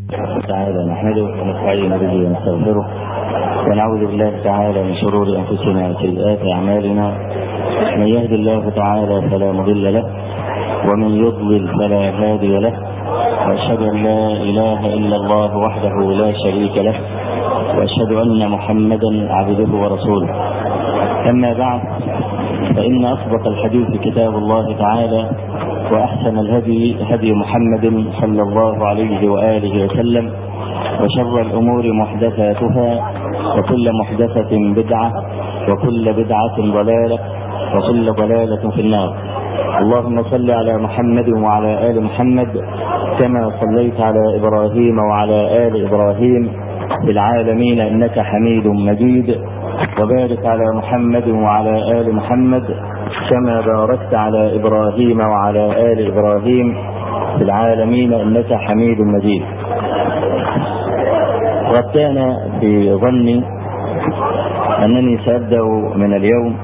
تعالى نحمده ونستعين به ونستغفره ونعوذ بالله تعالى من شرور انفسنا وسيئات اعمالنا. من يهد الله تعالى فلا مضل له ومن يضلل فلا هادي له، واشهد ان لا اله الا الله وحده لا شريك له، واشهد ان محمدا عبده ورسوله. اما بعد، فان اصدق الحديث كتاب الله تعالى، واحسن الهدي هدي محمد صلى الله عليه واله وسلم، وشر الامور محدثاتها، وكل محدثة بدعة، وكل بدعة ضلالة، وكل ضلالة في النار. اللهم صل على محمد وعلى آل محمد كما صليت على إبراهيم وعلى آل إبراهيم في العالمين إنك حميد مجيد، وبارك على محمد وعلى آل محمد كما باركت على إبراهيم وعلى آل إبراهيم في العالمين إنك حميد مجيد. وقد كان في ظني أنني سأبدأ من اليوم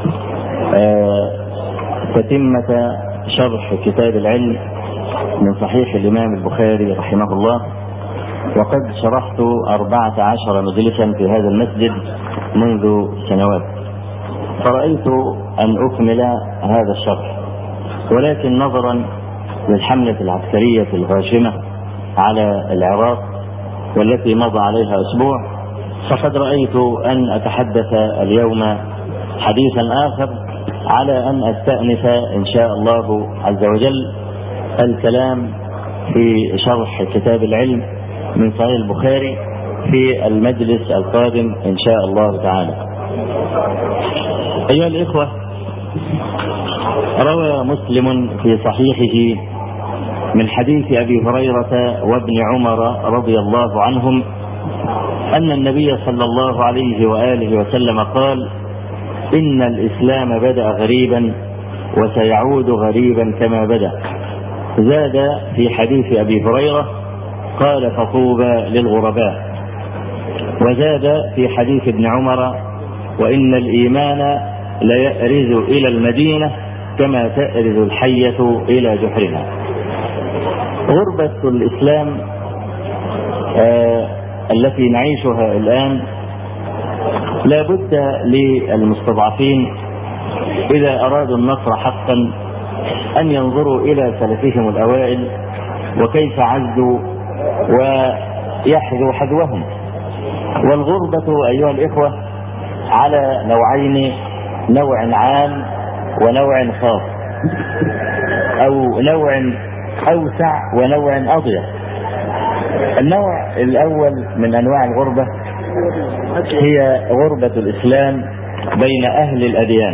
تتمة شرح كتاب العلم من صحيح الإمام البخاري رحمه الله، وقد شرحت 14 مجلسا في هذا المسجد منذ سنوات، فرأيت أن أكمل هذا الشرح، ولكن نظرا للحملة العسكرية الغاشمة على العراق والتي مضى عليها أسبوع، فقد رأيت أن أتحدث اليوم حديثا آخر على أن أستأنف إن شاء الله عز وجل الكلام في شرح كتاب العلم من صحيح البخاري في المجلس القادم إن شاء الله تعالى. أيها الإخوة، روى مسلم في صحيحه من حديث أبي هريرة وابن عمر رضي الله عنهم أن النبي صلى الله عليه وآله وسلم قال: إن الإسلام بدأ غريبا وسيعود غريبا كما بدأ. زاد في حديث أبي هريرة قال: فطوبى للغرباء. وزاد في حديث ابن عمر: وإن الإيمان ليأرز إلى المدينة كما تأرز الحية إلى جحرها. غربة الإسلام التي نعيشها الآن لا بد للمستضعفين إذا أرادوا النصر حقا أن ينظروا إلى سلفهم الأوائل وكيف عزوا ويحذوا حذوهم. والغربة أيها الإخوة على نوعين: نوع عام ونوع خاص، أو نوع أوسع ونوع أضيق. النوع الأول من أنواع الغربة هي غربة الإسلام بين أهل الأديان،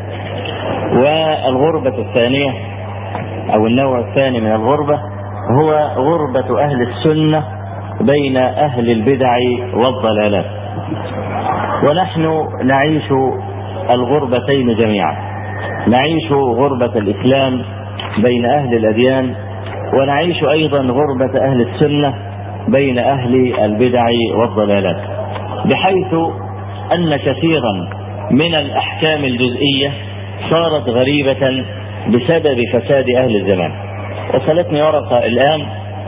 والغربة الثانية أو النوع الثاني من الغربة هو غربة أهل السنة بين أهل البدع والضلالات. ونحن نعيش الغربتين جميعا، نعيش غربة الإسلام بين أهل الأديان، ونعيش أيضا غربة أهل السنة بين أهل البدع والضلالات، بحيث أن كثيرا من الأحكام الجزئية صارت غريبة بسبب فساد أهل الزمان. وصلتني ورقة الآن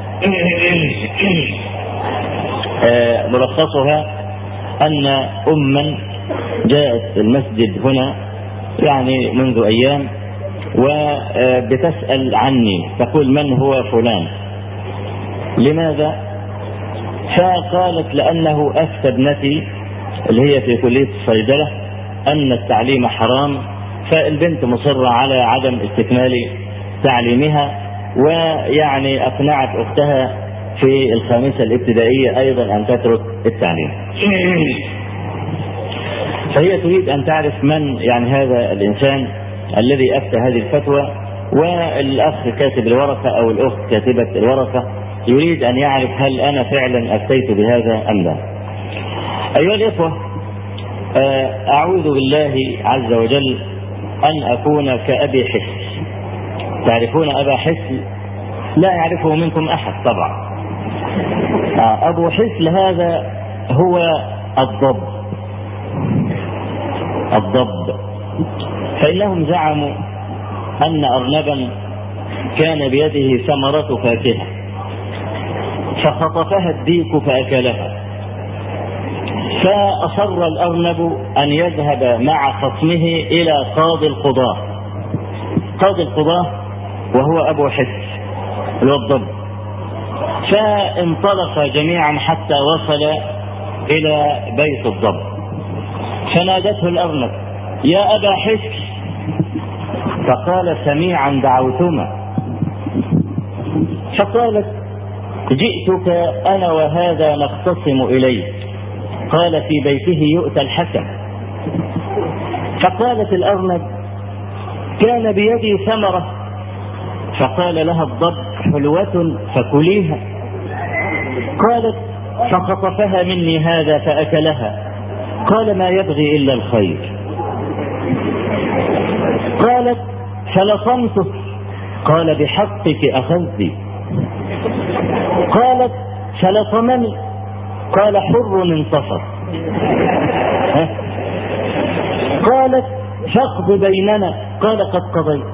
ملخصها أن أما جاءت المسجد هنا يعني منذ أيام وبتسأل عني، تقول: من هو فلان؟ لماذا؟ فقالت: لأنه أفتى ابنتي اللي هي في كلية الصيدلة أن التعليم حرام، فالبنت مصرة على عدم استكمال تعليمها، ويعني أقنعت أختها في الخامسة الابتدائية أيضا أن تترك التعليم. فهي تريد أن تعرف من يعني هذا الإنسان الذي أفتى هذه الفتوى، والأخ كاتب الورقة أو الأخت كاتبة الورقة يريد أن يعرف هل أنا فعلا أفتيت بهذا أم لا. أيها الإخوة، أعوذ بالله عز وجل أن أكون كأبي حسن. تعرفون أبا حسن؟ لا يعرفه منكم أحد طبعا. أبو حسن هذا هو الضب. فإنهم زعموا أن أرنبا كان بيده ثمرة فاكهة، فخطفها الديك فأكلها. فأصر الأرنب أن يذهب مع خصمه إلى قاضي القضاة. قاضي القضاة وهو أبو حس الضب. فانطلق جميعا حتى وصل إلى بيت الضب، فنادته الأرنب: يا أبا حس. فقال: سميعا دعوتما. فقالت: جئتك أنا وهذا نختصم إليك. قال: في بيته يؤتى الحكم. فقالت الأرنب: كان بيدي ثمرة. فقال لها الضب: حلوة فكليها. قالت: فخطفها مني هذا فأكلها. قال: ما يبغي إلا الخير. قالت: فلطمته. قال: بحقك أخذت. قالت: فلطمني. قال: حر انتصر. قالت: فاقض بيننا. قال: قد قضيت.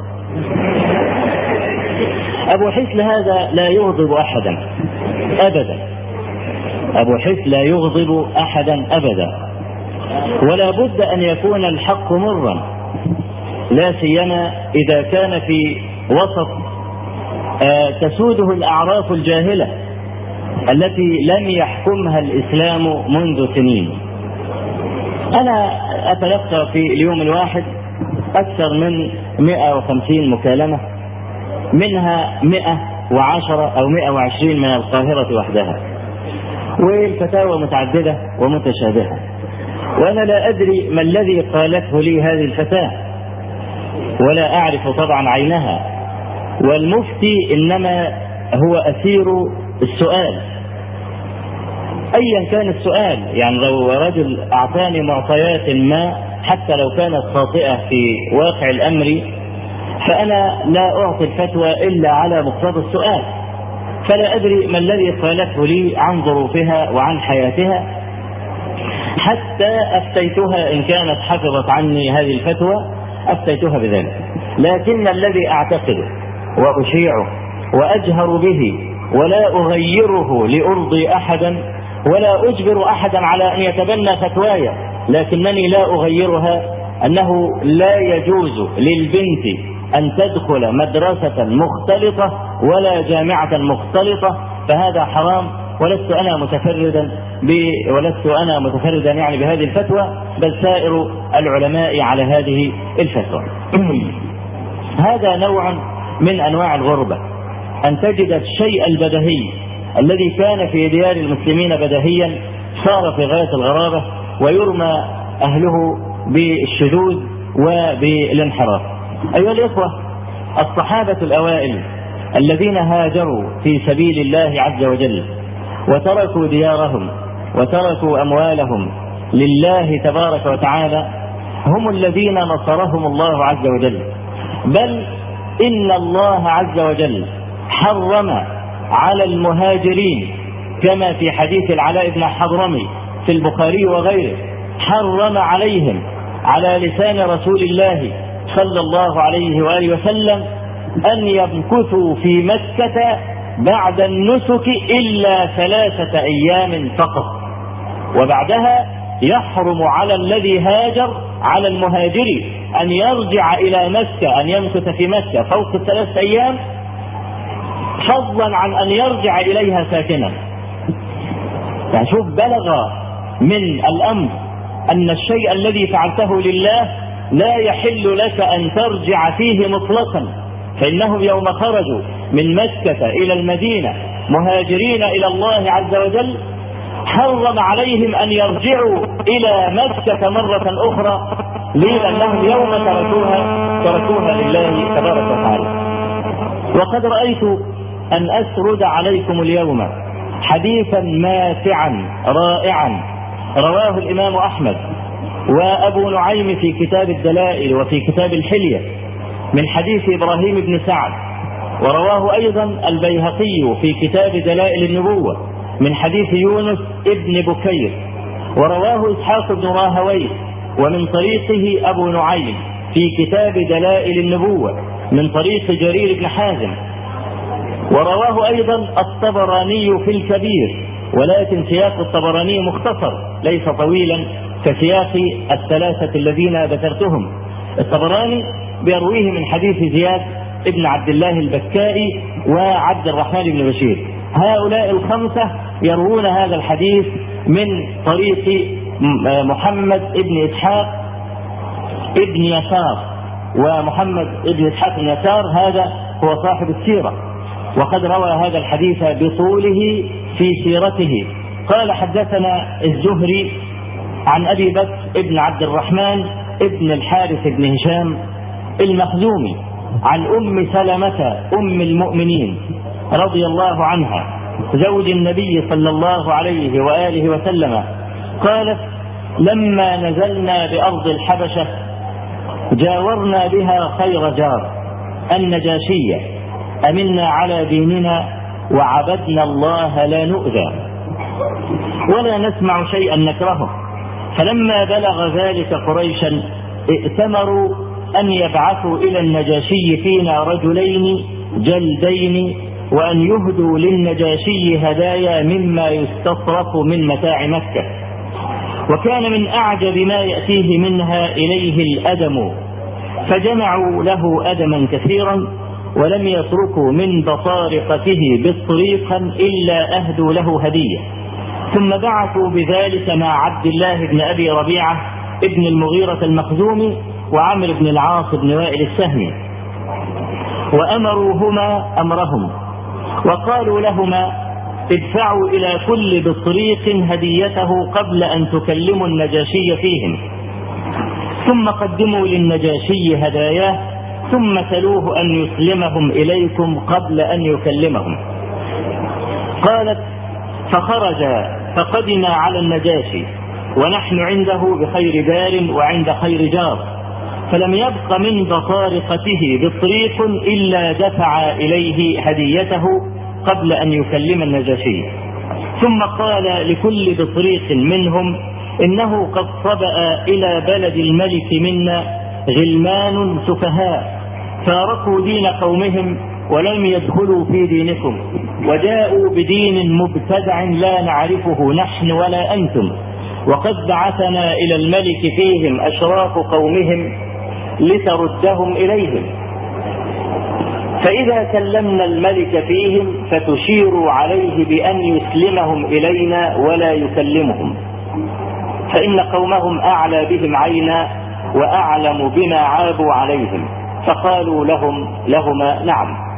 أبو حسل هذا لا يغضب أحدا أبدا. أبو حسل لا يغضب أحدا أبدا، ولا بد أن يكون الحق مرا، لا سيما إذا كان في وسط تسوده الأعراف الجاهلة التي لم يحكمها الإسلام منذ سنين. أنا أتلقى في اليوم الواحد أكثر من 150 مكالمة، منها 110 أو 120 من القاهرة وحدها، والفتاوى متعددة ومتشابهة. وأنا لا أدري ما الذي قالته لي هذه الفتاة، ولا أعرف طبعا عينها، والمفتي إنما هو أسير السؤال أيا كان السؤال. يعني لو رجل أعطاني معطيات ما حتى لو كانت خاطئة في واقع الأمر، فأنا لا أعطي الفتوى إلا على مقتضى السؤال. فلا أدري ما الذي قالته لي عن ظروفها وعن حياتها حتى أفتيتها، إن كانت حفظت عني هذه الفتوى أفتيتها بذلك. لكن الذي أعتقده وأشيعه وأجهر به ولا أغيره لأرضي أحدا ولا أجبر أحدا على أن يتبنى فتواي، لكنني لا أغيرها، أنه لا يجوز للبنت أن تدخل مدرسة مختلطة ولا جامعة مختلطة، فهذا حرام. ولست أنا متفردا يعني بهذه الفتوى، بل سائر العلماء على هذه الفتوى. هذا نوع من أنواع الغربة، أن تجد الشيء البدهي الذي كان في ديار المسلمين بدهيا صار في غاية الغرابة، ويرمى أهله بالشذوذ وبالانحراف. أيها الإخوة، الصحابة الأوائل الذين هاجروا في سبيل الله عز وجل وتركوا ديارهم وتركوا أموالهم لله تبارك وتعالى هم الذين نصرهم الله عز وجل. بل إن الله عز وجل حرم على المهاجرين كما في حديث العلاء بن حضرمي في البخاري وغيره، حرم عليهم على لسان رسول الله صلى الله عليه وآله وسلم أن يمكثوا في مكة بعد النسك إلا 3 أيام فقط، وبعدها يحرم على الذي هاجر على المهاجر أن يرجع إلى مكة، أن يمكث في مكة فوق 3 أيام، فضلا عن أن يرجع إليها ساكنا. يعني شوف، بلغ من الأمر أن الشيء الذي فعلته لله لا يحل لك أن ترجع فيه مطلقا، فإنهم يوم خرجوا من مكة إلى المدينة مهاجرين إلى الله عز وجل حرم عليهم أن يرجعوا إلى مكة مرة أخرى، لأنهم يوم تركوها لله تبارك وتعالى. وقد رأيت أن أسرد عليكم اليوم حديثا ماتعا رائعا رواه الإمام أحمد وأبو نعيم في كتاب الدلائل وفي كتاب الحلية من حديث إبراهيم بن سعد، ورواه أيضا البيهقي في كتاب دلائل النبوة من حديث يونس ابن بكير، ورواه إسحاق بن راهويه ومن طريقه أبو نعيم في كتاب دلائل النبوة من طريق جرير بن حازم. ورواه أيضا الطبراني في الكبير، ولكن سياق الطبراني مختصر ليس طويلا كسياق الثلاثة الذين ذكرتهم. الطبراني بيرويه من حديث زياد ابن عبد الله البكائي وعبد الرحمن بن بشير. هؤلاء الخمسة يروون هذا الحديث من طريق محمد ابن إسحاق ابن يسار، ومحمد ابن إسحاق بن يسار هذا هو صاحب السيرة، وقد روى هذا الحديث بطوله في سيرته. قال حدثنا الزهري عن أبي بكر ابن عبد الرحمن ابن الحارث بن هشام المخزومي عن أم سلمة أم المؤمنين رضي الله عنها زوج النبي صلى الله عليه وآله وسلم قالت: لما نزلنا بأرض الحبشة جاورنا بها خير جار النجاشية، أمنا على ديننا وعبدنا الله لا نؤذى ولا نسمع شيئا نكرهه. فلما بلغ ذلك قريشا ائتمروا أن يبعثوا إلى النجاشي فينا رجلين جلدين، وأن يهدوا للنجاشي هدايا مما يستصرف من متاع مكة. وكان من أعجب ما يأتيه منها إليه الأدم، فجمعوا له أدما كثيرا ولم يتركوا من بطارقته بالطريقا إلا أهدوا له هدية. ثم بعثوا بذلك مع عبد الله بن أبي ربيعة ابن المغيرة المخزومي وعمرو بن العاص بن وائل السهمي، وأمروهما أمرهم وقالوا لهما: ادفعوا إلى كل بطريق هديته قبل أن تكلموا النجاشي فيهم، ثم قدموا للنجاشي هداياه، ثم سلوه أن يسلمهم إليكم قبل أن يكلمهم. قالت: فخرج فقدم على النجاشي ونحن عنده بخير دار وعند خير جار، فلم يبق من بطارقته بطريق إلا دفع إليه هديته قبل أن يكلم النجاشي. ثم قال لكل بطريق منهم: إنه قد صبأ إلى بلد الملك منا غلمان سفهاء فارقوا دين قومهم ولم يدخلوا في دينكم، وجاءوا بدين مبتدع لا نعرفه نحن ولا أنتم، وقد بعثنا إلى الملك فيهم أشراف قومهم لتردهم إليهم، فإذا كلمنا الملك فيهم فتشير عليه بأن يسلمهم إلينا ولا يكلمهم، فإن قومهم أعلى بهم عينا وأعلم بما عابوا عليهم. فقالوا لهما: نعم.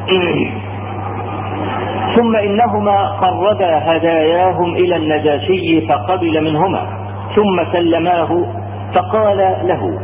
ثم إنهما قربا هداياهم إلى النجاشي فقبل منهما، ثم سلماه فقال له: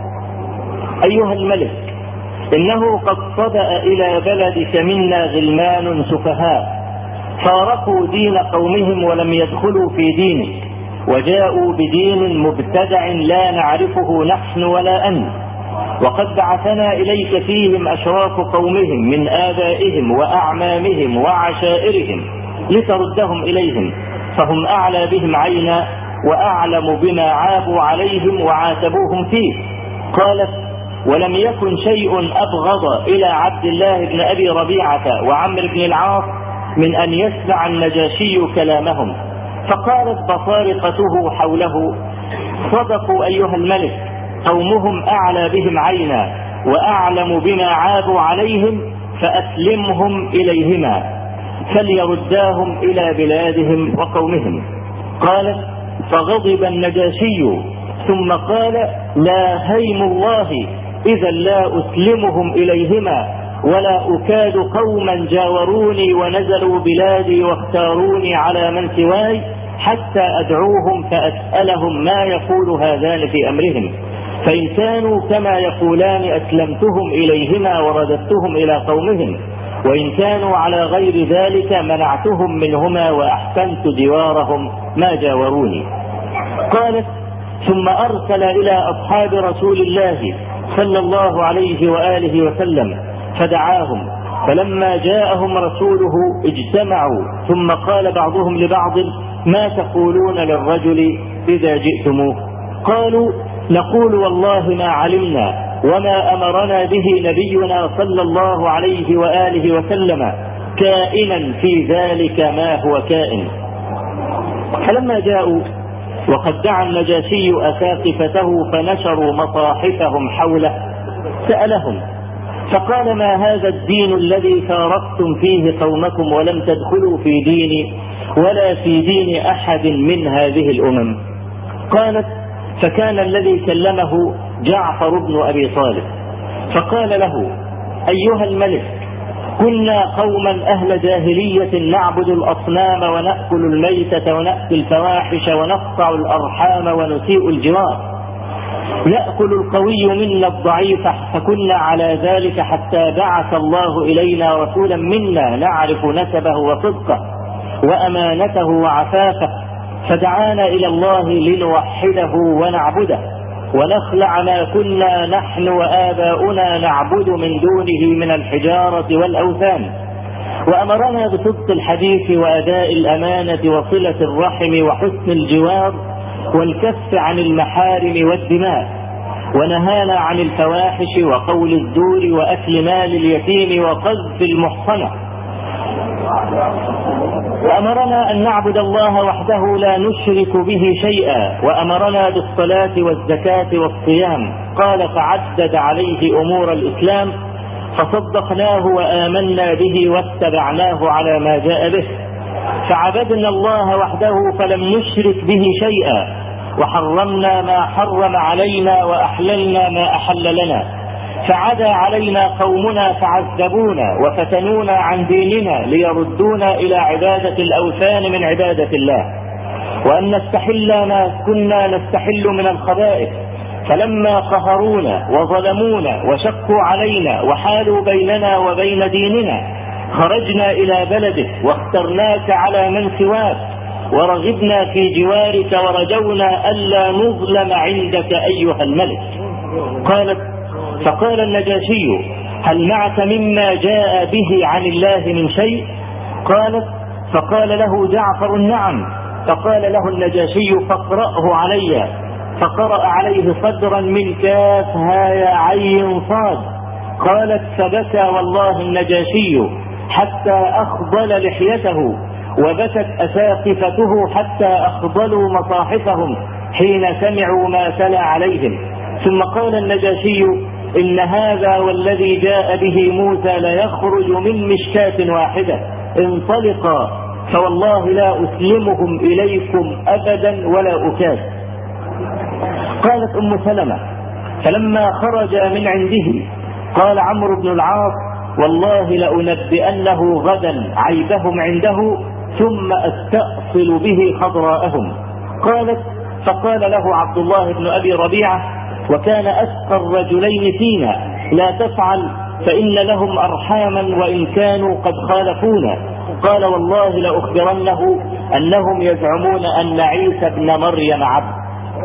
أيها الملك، إنه قد صبأ إلى بلدك منا غلمان سفهاء فارقوا دين قومهم ولم يدخلوا في دينك، وجاءوا بدين مبتدع لا نعرفه نحن ولا أنت، وقد بعثنا إليك فيهم أشراف قومهم من آبائهم وأعمامهم وعشائرهم لتردهم إليهم، فهم أعلى بهم عينا وأعلم بما عابوا عليهم وعاتبوهم فيه. قالت: ولم يكن شيء أبغض إلى عبد الله بن أبي ربيعة وعمرو بن العاص من أن يسمع النجاشي كلامهم. فقالت بطارقته حوله: صدقوا أيها الملك، قومهم أعلى بهم عينا وأعلم بما عابوا عليهم، فأسلمهم إليهما فليرداهم إلى بلادهم وقومهم. قالت: فغضب النجاشي ثم قال: لا هيم الله إذا لا أسلمهم إليهما، ولا أكاد قوما جاوروني ونزلوا بلادي واختاروني على من سواي حتى أدعوهم فأسألهم ما يقول هذان في أمرهم، فإن كانوا كما يقولان أسلمتهم إليهما ورددتهم إلى قومهم، وإن كانوا على غير ذلك منعتهم منهما وأحسنت جوارهم ما جاوروني. قالت: ثم أرسل إلى أصحاب رسول الله صلى الله عليه وآله وسلم فدعاهم، فلما جاءهم رسوله اجتمعوا، ثم قال بعضهم لبعض: ما تقولون للرجل إذا جئتموه؟ قالوا: نقول والله ما علمنا وما أمرنا به نبينا صلى الله عليه وآله وسلم كائنا في ذلك ما هو كائن. فلما جاءوا وقد دعا النجاشي أساقفته فنشروا مصاحفهم حوله سألهم فقال: ما هذا الدين الذي فارقتم فيه قومكم ولم تدخلوا في ديني ولا في دين أحد من هذه الأمم؟ قالت: فكان الذي كلمه جعفر بن أبي طالب فقال له: أيها الملك، كنا قوما أهل جاهلية نعبد الأصنام ونأكل الميتة ونأتي الفواحش ونقطع الأرحام ونسيء الجوار، يأكل القوي منا الضعيف، فكنا على ذلك حتى بعث الله إلينا رسولا منا نعرف نسبه وصدقه وأمانته وعفافه، فدعانا إلى الله لنوحده ونعبده ونخلع ما كنا نحن وآباؤنا نعبد من دونه من الحجارة والأوثان، وأمرنا بصدق الحديث وأداء الأمانة وصلة الرحم وحسن الجوار والكف عن المحارم والدماء، ونهانا عن الفواحش وقول الزور وأكل مال اليتيم وقذف المحصنة، وأمرنا أن نعبد الله وحده لا نشرك به شيئا، وأمرنا بالصلاة والزكاة والصيام. قال: فعدد عليه أمور الإسلام فصدقناه وآمنا به واتبعناه على ما جاء به، فعبدنا الله وحده فلم نشرك به شيئا، وحرمنا ما حرم علينا وأحللنا ما أحل لنا، فعدا علينا قومنا فعذبونا وفتنونا عن ديننا ليردونا إلى عبادة الأوثان من عبادة الله، وأن نستحل ما كنا نستحل من الخبائث، فلما قهرونا وظلمونا وشقوا علينا وحالوا بيننا وبين ديننا خرجنا إلى بلدك واخترناك على من سواك ورغبنا في جوارك ورجونا ألا نظلم عندك أيها الملك. قالت: فقال النجاشي: هل معك مما جاء به عن الله من شيء؟ قالت: فقال له جعفر: نعم. فقال له النجاشي: فاقرأه علي. فقرأ عليه صدرا من كاف هاء عين صاد. قالت: فبكى والله النجاشي حتى أخضل لحيته، وبكت أساقفته حتى أخضلوا مصاحفهم حين سمعوا ما تلا عليهم. ثم قال النجاشي: إن هذا والذي جاء به موسى ليخرج من مشكاة واحدة، انطلقا فوالله لا أسلمهم إليكم أبدا ولا أكاد. قالت أم سلمة: فلما خرج من عنده قال عمرو بن العاص: والله لأنبئنه غدا عيبهم عنده ثم أستأصل به خضراءهم. قالت: فقال له عبد الله بن أبي ربيعة وكان أسقى الرجلين فينا: لا تفعل فإن لهم أرحاما وإن كانوا قد خالفونا. قال: والله لأخبرنه أنهم يزعمون أن عيسى ابن مريم عبد.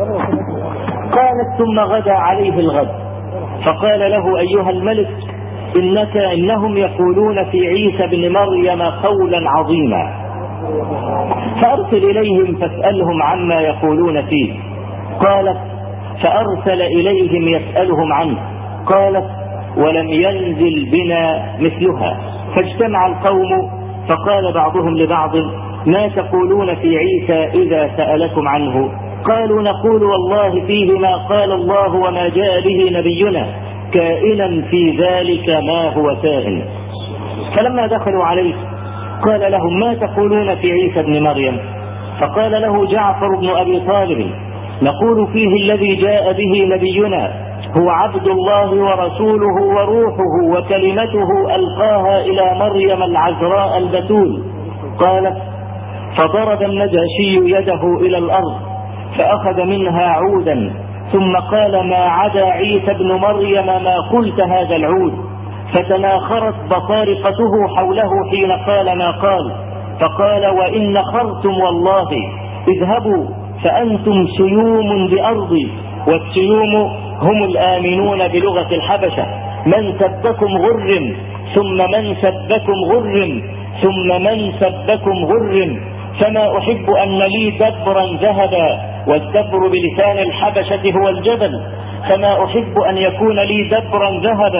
قالت: ثم غدا عليه الغد فقال له: أيها الملك، إنهم يقولون في عيسى بن مريم قولا عظيما، فأرسل إليهم فاسألهم عما يقولون فيه. قالت: فأرسل إليهم يسألهم عنه. قالت: ولم ينزل بنا مثلها. فاجتمع القوم فقال بعضهم لبعض: ما تقولون في عيسى إذا سألكم عنه؟ قالوا: نقول والله فيه ما قال الله وما جاء به نبينا، كائنا في ذلك ما هو كائن. فلما دخلوا عليه قال لهم: ما تقولون في عيسى ابن مريم؟ فقال له جعفر بن أبي طالب: نقول فيه الذي جاء به نبينا هو عبد الله ورسوله وروحه وكلمته ألقاها إلى مريم العذراء البتول. قالت: فضرب النجاشي يده إلى الأرض فأخذ منها عودا ثم قال: ما عدا عيسى ابن مريم ما قلت هذا العود. فتناخرت بطارقته حوله حين قال ما قال. فقال: وإن نخرتم والله اذهبوا فأنتم سيوم بأرضي، والسيوم هم الآمنون بلغة الحبشة، من سبكم غرم ثم من سبكم غرم ثم من سبكم غرم، فما أحب أن لي دبرا ذهبا، والدبر بلسان الحبشة هو الجبل، فما أحب أن يكون لي دبرا ذهبا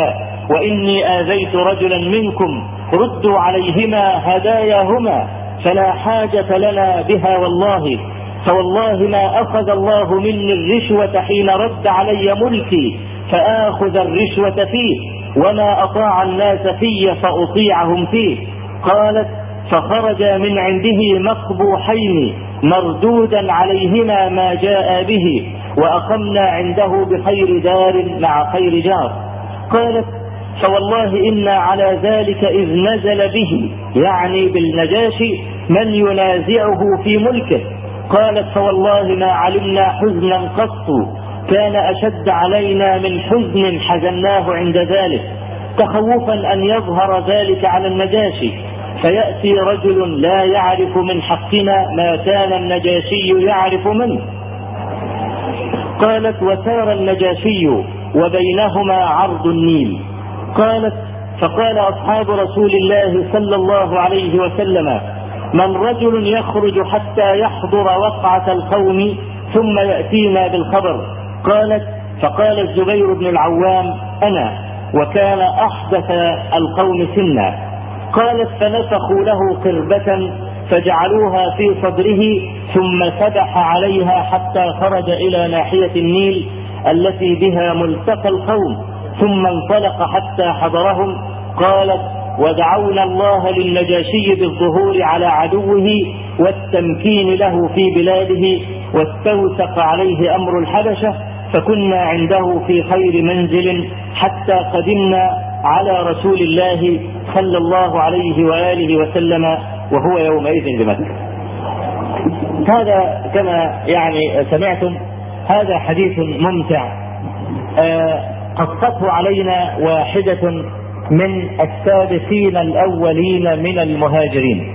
وإني آذيت رجلا منكم ردوا عليهما هداياهما فلا حاجة لنا بها والله، فوالله ما أخذ الله مني الرشوة حين رد علي ملكي فآخذ الرشوة فيه، وما أطاع الناس في فأطيعهم فيه. قالت: فخرج من عنده مقبوحين مردودا عليهما ما جاء به، وأقمنا عنده بخير دار مع خير جار. قالت: فوالله إنا على ذلك إذ نزل به، يعني بالنجاشي، من ينازعه في ملكه. قالت: فوالله ما علمنا حزنا قط كان أشد علينا من حزن حزناه عند ذلك، تخوفا أن يظهر ذلك على النجاشي فيأتي رجل لا يعرف من حقنا ما كان النجاشي يعرف منه. قالت: وسار النجاشي وبينهما عرض النيل. قالت: فقال أصحاب رسول الله صلى الله عليه وسلم: من رجل يخرج حتى يحضر وقعة القوم ثم يأتينا بالخبر؟ قالت: فقال الزبير بن العوام: أنا، وكان أحدث القوم سنا. قالت: فنفخوا له قربة فجعلوها في صدره ثم سبح عليها حتى خرج إلى ناحية النيل التي بها ملتقى القوم، ثم انطلق حتى حضرهم. قالت: ودعونا الله للنجاشي بالظهور على عدوه والتمكين له في بلاده، واستوثق عليه أمر الحبشة، فكنا عنده في خير منزل حتى قدمنا على رسول الله صلى الله عليه وآله وسلم وهو يومئذ بمكة. هذا كما يعني سمعتم هذا حديث ممتع قصته علينا واحدة من السابقين الأولين من المهاجرين.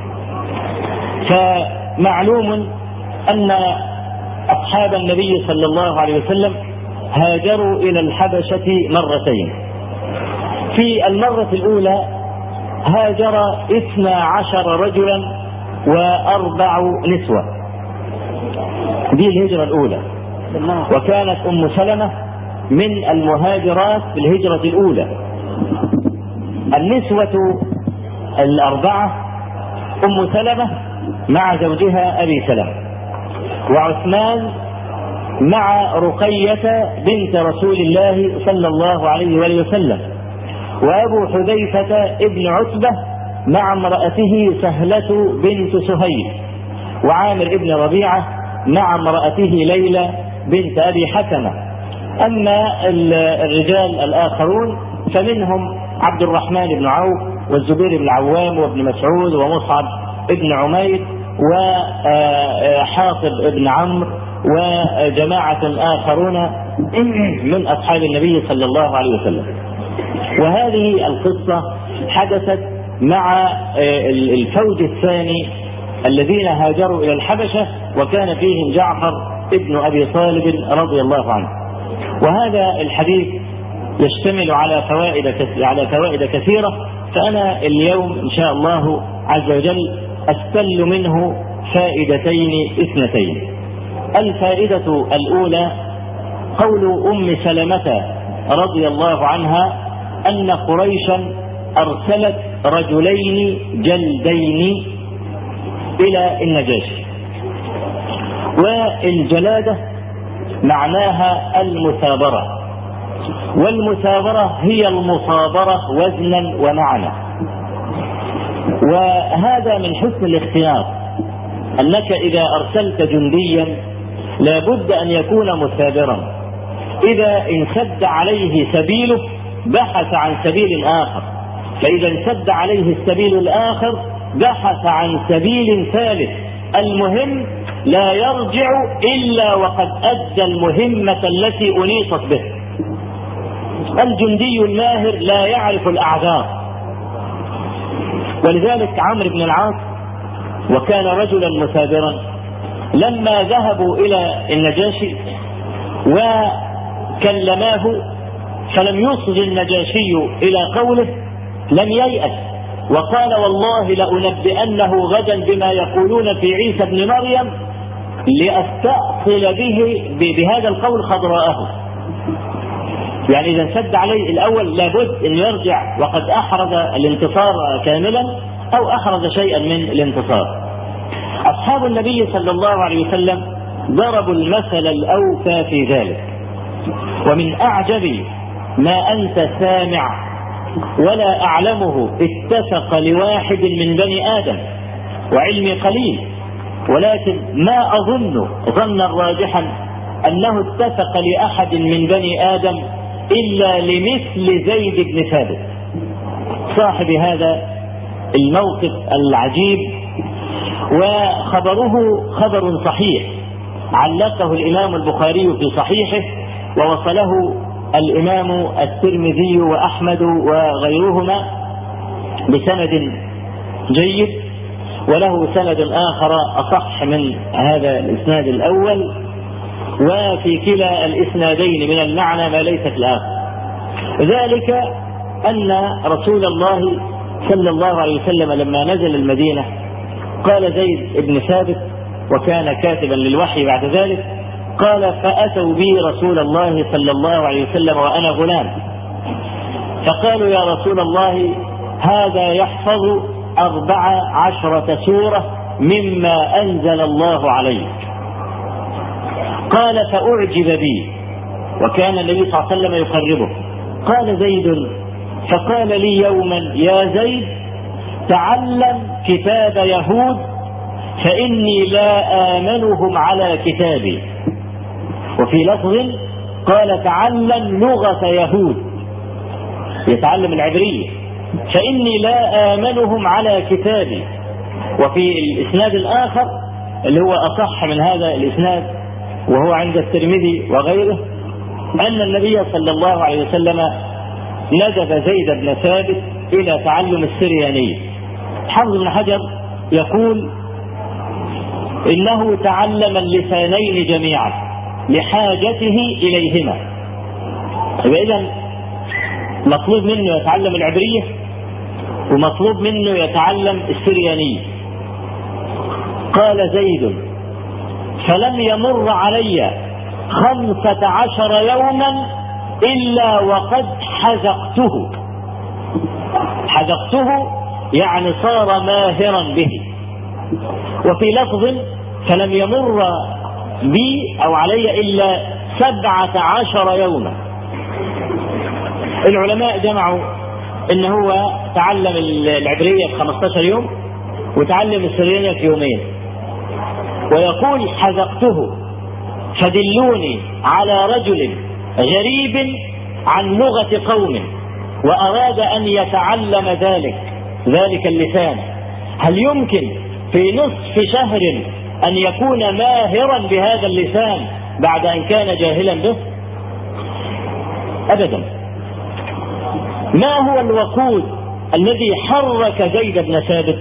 فمعلوم أن أصحاب النبي صلى الله عليه وسلم هاجروا إلى الحبشة مرتين. في المرة الأولى هاجر 12 رجلا و4 نسوة، دي الهجرة الأولى، وكانت أم سلمة من المهاجرات في الهجرة الأولى. النسوة 4 أم سلمة مع زوجها أبي سلمة، وعثمان مع رقية بنت رسول الله صلى الله عليه وآله وسلم، وأبو حذيفة ابن عتبة مع امرأته سهلة بنت سهيل، وعامر ابن ربيعة مع امرأته ليلى بنت أبي حكمة. أما الرجال الآخرون فمنهم عبد الرحمن بن عوف والزبير بن العوام وابن مسعود ومصعب ابن عمير وحاطب ابن عمرو وجماعة آخرون من أصحاب النبي صلى الله عليه وسلم. وهذه القصة حدثت مع الفوج الثاني الذين هاجروا إلى الحبشة، وكان فيهم جعفر ابن أبي طالب رضي الله عنه. وهذا الحديث يشتمل على فوائد كثيرة، فأنا اليوم إن شاء الله عز وجل أستل منه فائدتين اثنتين. الفائدة الأولى قول أم سلمة رضي الله عنها أن قريشا أرسلت رجلين جلدين إلى النجاشي، والجلادة معناها المثابرة، والمثابرة هي المصابرة وزنا ومعنى. وهذا من حسن الاختيار، أنك إذا أرسلت جنديا لابد أن يكون مثابرا، إذا انسد عليه سبيله بحث عن سبيل آخر، فإذا انسد عليه السبيل الآخر بحث عن سبيل ثالث. المهم لا يرجع إلا وقد أدى المهمة التي أنيطت به. الجندي الماهر لا يعرف الأعذار، ولذلك عمرو بن العاص وكان رجلا مثابرا لما ذهبوا إلى النجاشي وكلماه فلم يصغ النجاشي إلى قوله لم ييأس، وقال: والله لأنبئنه غدا بما يقولون في عيسى بن مريم لأستأصل به بهذا القول خضراءه. يعني إذا انسد عليه الأول لابد أن يرجع وقد أحرز الانتصار كاملا أو أحرز شيئا من الانتصار. أصحاب النبي صلى الله عليه وسلم ضربوا المثل الأوفى في ذلك. ومن أعجب ما أنت سامع ولا أعلمه اتفق لواحد من بني آدم، وعلمي قليل ولكن ما أظن ظنا راجحا أنه اتفق لأحد من بني آدم إلا لمثل زيد بن ثابت صاحب هذا الموقف العجيب. وخبره خبر صحيح علقه الإمام البخاري في صحيحه، ووصله الإمام الترمذي وأحمد وغيرهما بسند جيد، وله سند آخر أصح من هذا الإسناد الأول، وفي كلا الإسنادين من المعنى ما ليس في الآخر. ذلك أن رسول الله صلى الله عليه وسلم لما نزل المدينة قال زيد بن ثابت، وكان كاتبا للوحي بعد ذلك، قال فأتوا بي رسول الله صلى الله عليه وسلم وأنا غلام، فقالوا يا رسول الله هذا يحفظ 14 سورة مما أنزل الله عليه. قال فأعجب بي، وكان النبي صلى الله عليه وسلم يقربه. قال زيد فقال لي يوما يا زيد تعلم كتاب يهود فإني لا آمنهم على كتابي. وفي لفظ قال تعلم لغة يهود، يتعلم العبرية، فإني لا آمنهم على كتابي. وفي الإسناد الآخر اللي هو أصح من هذا الإسناد وهو عند الترمذي وغيره أن النبي صلى الله عليه وسلم ندب زيد بن ثابت إلى تعلم السريانية. حافظ بن حجر يقول إنه تعلم اللسانين جميعا لحاجته إليهما. إذن مطلوب منه يتعلم العبرية ومطلوب منه يتعلم السريانية. قال زيد فلم يمر علي 15 يوما إلا وقد حذقته. حذقته يعني صار ماهرا به. وفي لفظ فلم يمر بي أو علي إلا 17 يوما. العلماء جمعوا إن هو تعلم العبرية في 15 يوم وتعلم السريانية في يومين. ويقول حذقته فدلوني على رجل غريب عن لغة قوم وأراد أن يتعلم ذلك اللسان، هل يمكن في نصف شهر أن يكون ماهرا بهذا اللسان بعد أن كان جاهلا به؟ أبدا. ما هو الوقود الذي حرك زيد بن ثابت؟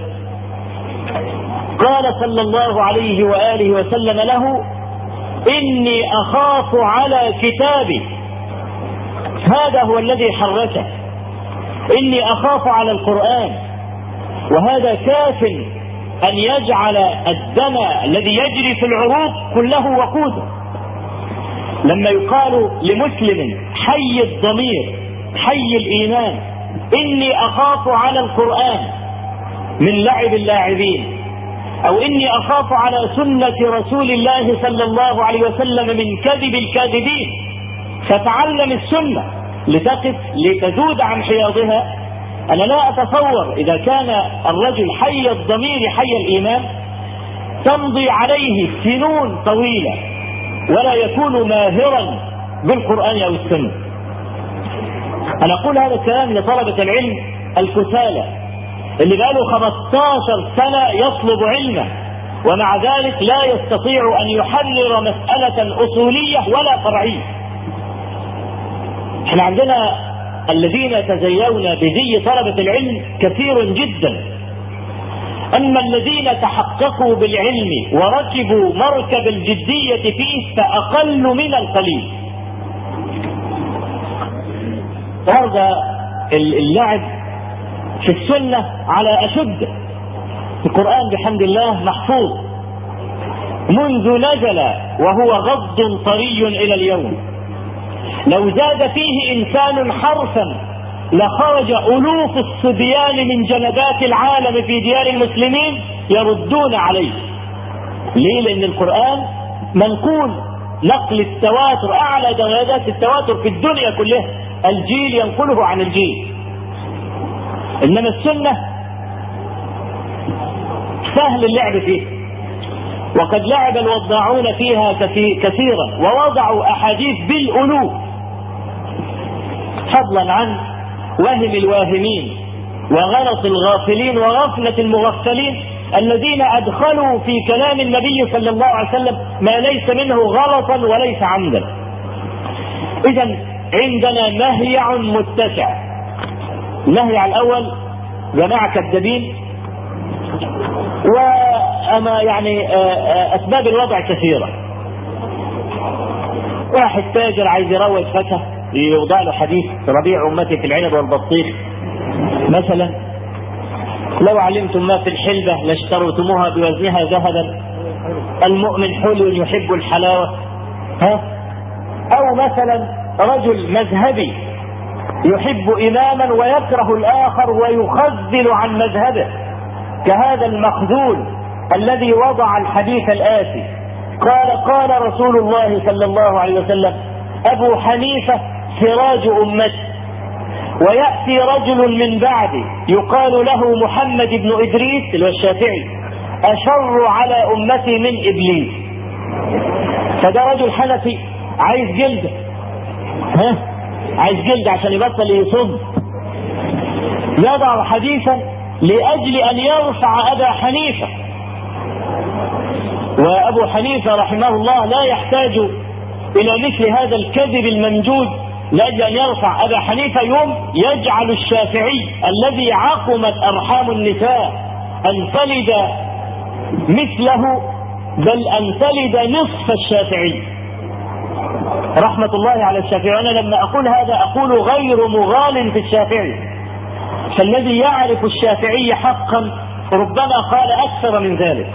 قال صلى الله عليه وآله وسلم له إني أخاف على كتابي. هذا هو الذي حركه. إني أخاف على القرآن. وهذا كاف أن يجعل الدم الذي يجري في العروق كله وقودا. لما يقال لمسلم حي الضمير حي الإيمان إني أخاف على القرآن من لعب اللاعبين، أو إني أخاف على سنة رسول الله صلى الله عليه وسلم من كذب الكاذبين، فتعلم السنة لتقف لتزود عن حياضها. أنا لا أتصور إذا كان الرجل حي الضمير حي الإيمان تمضي عليه سنون طويلة ولا يكون ماهرا بالقرآن أو السنة. أنا أقول هذا الكلام لطلبة العلم الكسالى اللي بقاله 15 سنة يطلب علمه ومع ذلك لا يستطيع أن يحرر مسألة أصولية ولا فرعية. احنا عندنا الذين يتزيون بزي طلبة العلم كثير جدا، أما الذين تحققوا بالعلم وركبوا مركب الجدية فيه فأقل من القليل. هذا اللعب في السنة على أشد. القرآن بحمد الله محفوظ منذ نزل وهو غض طري إلى اليوم. لو زاد فيه إنسان حرفا لخرج ألوف الصبيان من جنبات العالم في ديار المسلمين يردون عليه. ليه؟ لأن القرآن منقول نقل التواتر، أعلى درجات التواتر في الدنيا كلها، الجيل ينقله عن الجيل. إنما السنة سهل اللعب فيه، وقد لعب الوضاعون فيها كثيرا ووضعوا أحاديث بالألوف، فضلا عن وهم الواهمين وغلط الغافلين وغفلة المغفلين الذين أدخلوا في كلام النبي صلى الله عليه وسلم ما ليس منه غلطا وليس عمدا. إذن عندنا مهيع متسع. المهيع الأول جماعة كذابين، وأما يعني أسباب الوضع كثيرة. واحد تاجر عايز يروج فتى يوضع له حديث ربيع أمتي في العنب والبطيخ مثلا، لو علمتم ما في الحلبة لاشتريتموها بوزنها ذهبا، المؤمن حلو يحب الحلاوة. أو مثلا رجل مذهبي يحب إماما ويكره الآخر ويخذل عن مذهبه، كهذا المخذول الذي وضع الحديث الآتي: قال رسول الله صلى الله عليه وسلم: أبو حنيفة سراج أمتي، ويأتي رجل من بعدي يقال له محمد بن إدريس الشافعي أشر على أمتي من إبليس. فده رجل حنفي عايز جلده، عايز جلد عشان يبطل يصد، يضع حديثا لأجل أن يرفع أبا حنيفة. وأبو حنيفة رحمه الله لا يحتاج إلى مثل هذا الكذب الممجود لأجل أن يرفع أبا حنيفة. يوم يجعل الشافعي الذي عقمت أرحام النساء أن تلد مثله، بل أن تلد نصف الشافعي رحمة الله على الشافعي. أنا لما أقول هذا أقول غير مغال في الشافعي، فالذي يعرف الشافعي حقا ربما قال أكثر من ذلك،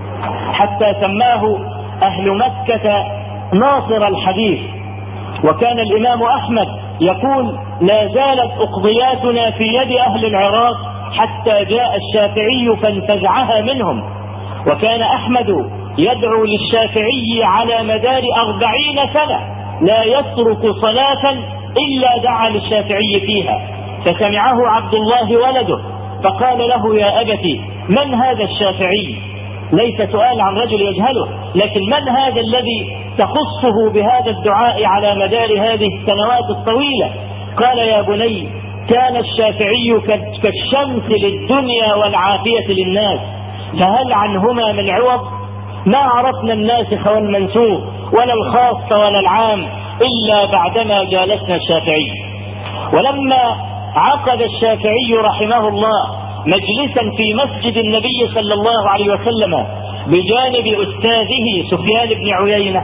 حتى سماه أهل مكة ناصر الحديث. وكان الإمام أحمد يقول: لا زالت أقضياتنا في يد أهل العراق حتى جاء الشافعي فانتزعها منهم. وكان أحمد يدعو للشافعي على مدار 40 سنة لا يترك صلاة إلا دعا للشافعي فيها. فسمعه عبد الله ولده فقال له: يا أبتي من هذا الشافعي؟ ليس سؤال عن رجل يجهله، لكن من هذا الذي تخصه بهذا الدعاء على مدار هذه السنوات الطويلة؟ قال: يا بني، كان الشافعي كالشمس للدنيا والعافية للناس، فهل عنهما من عوض؟ ما عرفنا الناسخ والمنسوخ ولا الخاص ولا العام إلا بعدما جالسنا الشافعي. ولما عقد الشافعي رحمه الله مجلسا في مسجد النبي صلى الله عليه وسلم بجانب أستاذه سفيان بن عيينة،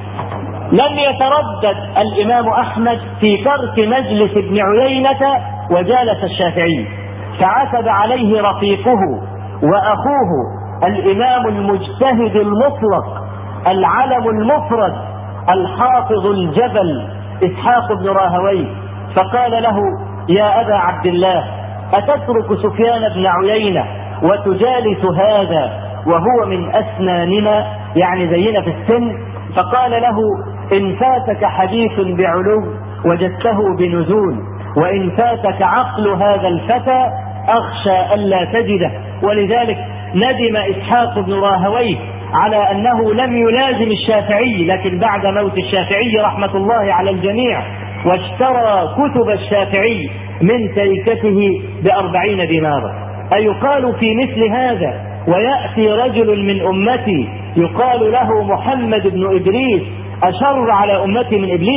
لم يتردد الإمام أحمد في ترك مجلس ابن عيينة وجالس الشافعي، فعتب عليه رفيقه وأخوه الإمام المجتهد المطلق العلم المفرد الحافظ الجبل إسحاق بن راهويه، فقال له: يا أبا عبد الله، أتترك سفيان بن عيينة وتجالس هذا وهو من أسناننا، يعني زينا في السن؟ فقال له: إن فاتك حديث بعلو وجدته بنزول، وإن فاتك عقل هذا الفتى أخشى ألا تجده. ولذلك ندم إسحاق بن راهويه على أنه لم يلازم الشافعي، لكن بعد موت الشافعي رحمة الله على الجميع واشترى كتب الشافعي من تركته ب40 دينارا. أيقال في مثل هذا ويأتي رجل من أمتي يقال له محمد بن إدريس أشر على أمتي من إبليس؟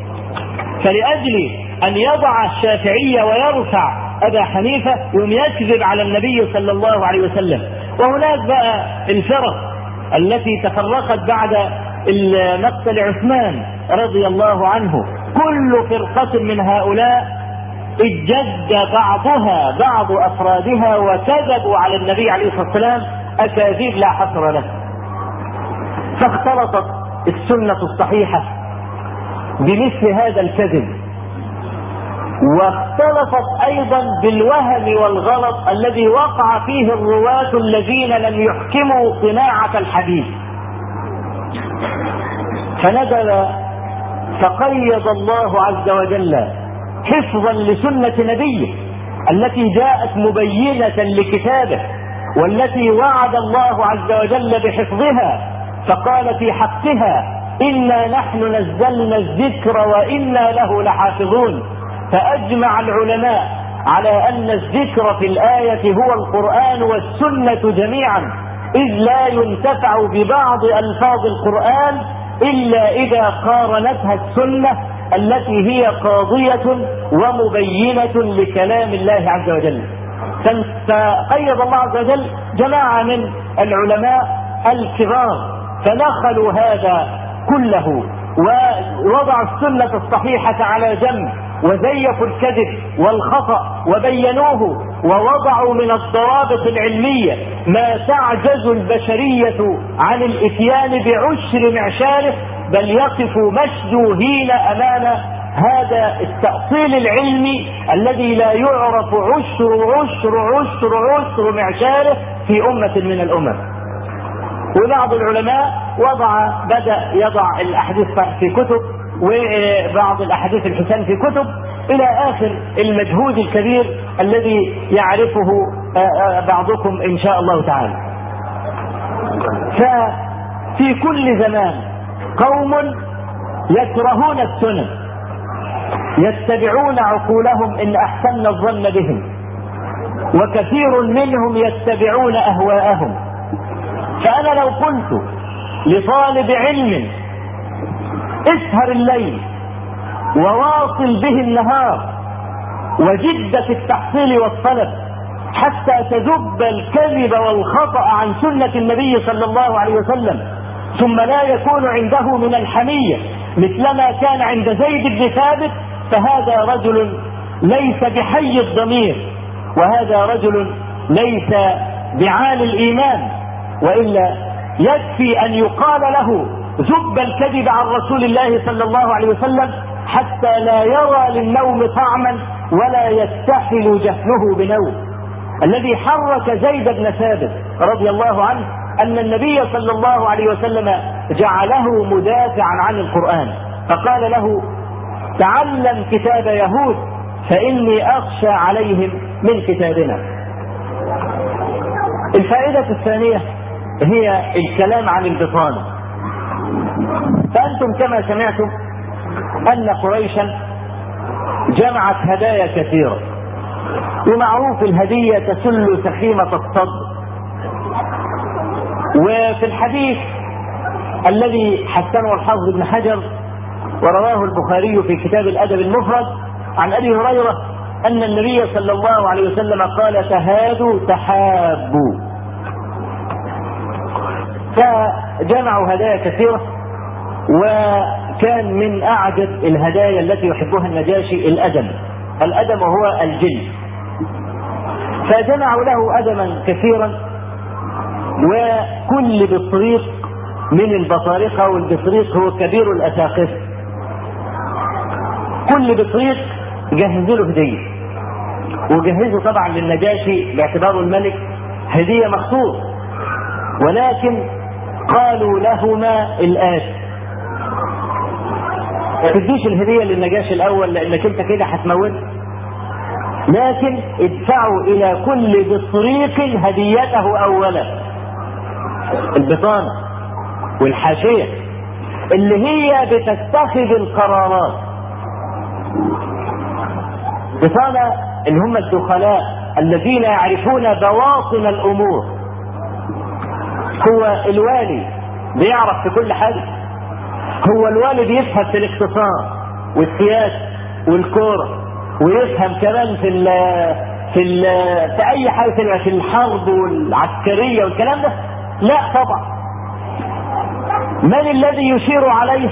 فلأجل أن يضع الشافعي ويرفع أبا حنيفة يوم يكذب على النبي صلى الله عليه وسلم. وهناك بقى الفرق التي تفرقت بعد مقتل عثمان رضي الله عنه، كل فرقة من هؤلاء اجد بعض أفرادها وكذبوا على النبي عليه الصلاة والسلام أكاذيب لا حصر له. فاختلطت السنة الصحيحة بمثل هذا الكذب، واختلطت أيضا بالوهم والغلط الذي وقع فيه الرواة الذين لم يحكموا صناعة الحديث. فنزل فقيض الله عز وجل حفظا لسنة نبيه التي جاءت مبينة لكتابه، والتي وعد الله عز وجل بحفظها، فقال في حقها: إنا نحن نزلنا الذكر وإنا له لحافظون. فأجمع العلماء على أن الذكر في الآية هو القرآن والسنة جميعا، إذ لا ينتفع ببعض ألفاظ القرآن إلا إذا قارنتها السنة التي هي قاضية ومبينة لكلام الله عز وجل. فقيض الله عز وجل جماعة من العلماء الكبار فنخلوا هذا كله ووضعوا السنة الصحيحة على جنب، وزيفوا الكذب والخطأ وبينوه، ووضعوا من الضوابط العلمية ما تعجز البشرية عن الاتيان بعشر معشاره، بل يقفوا مشدوهين أمام هذا التأصيل العلمي الذي لا يعرف عشر معشاره في أمة من الأمم. وبعض العلماء بدأ يضع الأحاديث في كتب، وبعض الأحاديث الحسن في كتب، إلى آخر المجهود الكبير الذي يعرفه بعضكم إن شاء الله تعالى. ففي كل زمان قوم يكرهون السنن، يتبعون عقولهم إن أحسن الظن بهم، وكثير منهم يتبعون أهواءهم. فأنا لو قلت لطالب علم اسهر الليل وواصل به النهار وجد في التحصيل والطلب حتى تذب الكذب والخطأ عن سنة النبي صلى الله عليه وسلم، ثم لا يكون عنده من الحمية مثلما كان عند زيد بن ثابت، فهذا رجل ليس بحي الضمير، وهذا رجل ليس بعالي الإيمان. وإلا يكفي أن يقال له ذب الكذب عن رسول الله صلى الله عليه وسلم حتى لا يرى للنوم طعما ولا يستحل جفنه بنوم. الذي حرك زيد بن ثابت رضي الله عنه أن النبي صلى الله عليه وسلم جعله مدافعا عن القرآن، فقال له: تعلم كتاب يهود فإني أخشى عليهم من كتابنا. الفائدة الثانية هي الكلام عن البطانة. فأنتم كما سمعتم أن قريشا جمعت هدايا كثيرة، ومعروف الهدية تسل سخيمة الصدر. وفي الحديث الذي حسنه الحافظ ابن حجر ورواه البخاري في كتاب الأدب المفرد عن أبي هريرة أن النبي صلى الله عليه وسلم قال: تهادوا تحابوا. فجمعوا هدايا كثيرة، وكان من أعجب الهدايا التي يحبها النجاشي الأدم وهو الجلد. فجمعوا له أدما كثيرا، وكل بطريق من البطارقة، والبطريق هو كبير الأساقفة، كل بطريق جهزوا له هدية، وجهزوا طبعا للنجاشي باعتباره الملك هدية مخصوص، ولكن قالوا لهما الآتي: ما تديش الهدية للنجاشي الأول لأنك أنت كده هتموت، لكن ادفعوا إلى كل بطريق هديته أولا، البطانة والحاشية اللي هي بتتخذ القرارات. بطانة اللي هم الدخلاء الذين يعرفون بواطن الأمور. هو الوالي بيعرف في كل حاجة، هو الوالي بيفهم في الاقتصاد والسياسة والكورة، ويفهم كمان في أي حاجة، في الحرب والعسكرية والكلام ده. لا طبعا. من الذي يشير عليه؟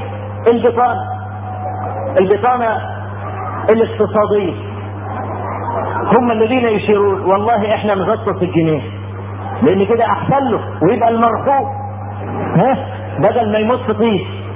البطانة الاقتصادية، هم الذين يشيرون: والله احنا نغطس الجنيه لان كده احسن له ويبقى المرفوع بدل ما يموت في طيش.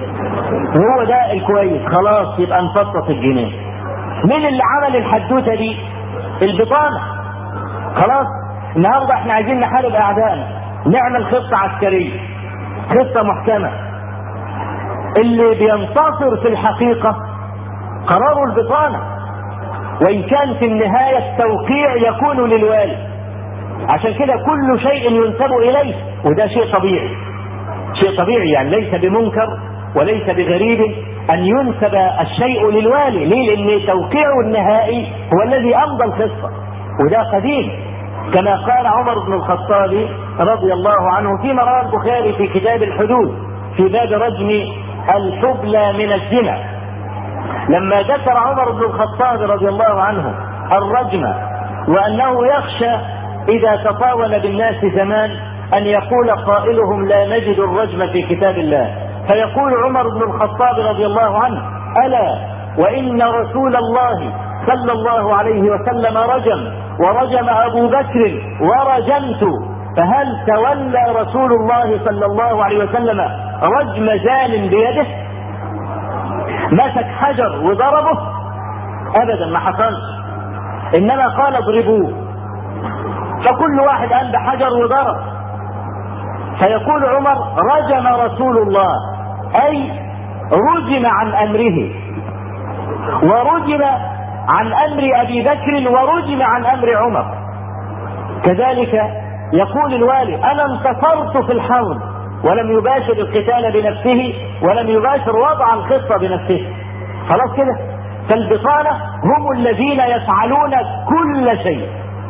وهو ده الكويس، خلاص يبقى نفطط الجنيه. مين اللي عمل الحدوته دي؟ البطانه. خلاص النهارده احنا عايزين نحارب اعدائنا، نعمل خطه عسكريه، خطه محكمه. اللي بينتصر في الحقيقه قرار البطانه، وان كان في النهايه التوقيع يكون للوالي. عشان كده كل شيء ينسب اليه، وده شيء طبيعي، شيء طبيعي، يعني ليس بمنكر وليس بغريب ان ينسب الشيء للوالي. ليه؟ لان توقيعه النهائي هو الذي امضى الخطه، وده قديم، كما قال عمر بن الخطاب رضي الله عنه فيما رواه البخاري في كتاب الحدود في باب رجم الحبلى من الزنا، لما ذكر عمر بن الخطاب رضي الله عنه الرجم، وانه يخشى اذا تطاول بالناس زمان ان يقول قائلهم لا نجد الرجم في كتاب الله، فيقول عمر بن الخطاب رضي الله عنه: الا وان رسول الله صلى الله عليه وسلم رجم، ورجم ابو بكر ورجمت، فهل تولى رسول الله صلى الله عليه وسلم رجم زان بيده؟ مسك حجر وضربه؟ ابدا، ما حصلش، انما قال اضربوه، فكل واحد قام بحجر وضرب. فيقول عمر: رجم رسول الله، اي رجم عن امره، ورجم عن امر ابي بكر، ورجم عن امر عمر. كذلك يقول الوالي: انا انتصرت في الحرب، ولم يباشر القتال بنفسه، ولم يباشر وضع الخطه بنفسه. خلاص كده. فالبطانه هم الذين يفعلون كل شيء.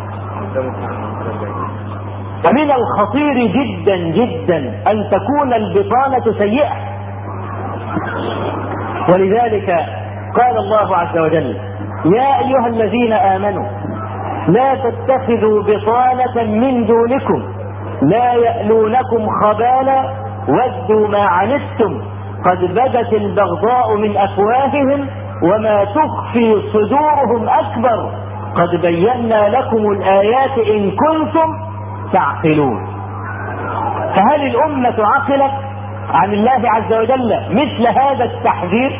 ومن الخطير جدا جدا ان تكون البطانه سيئه، ولذلك قال الله عز وجل: يا ايها الذين امنوا لا تتخذوا بطانه من دونكم لا يألونكم خبالا ودوا ما عنتم قد بدت البغضاء من افواههم وما تخفي صدورهم اكبر قد بينا لكم الايات ان كنتم تعقلون. فهل الامه عقلت عن الله عز وجل مثل هذا التحذير؟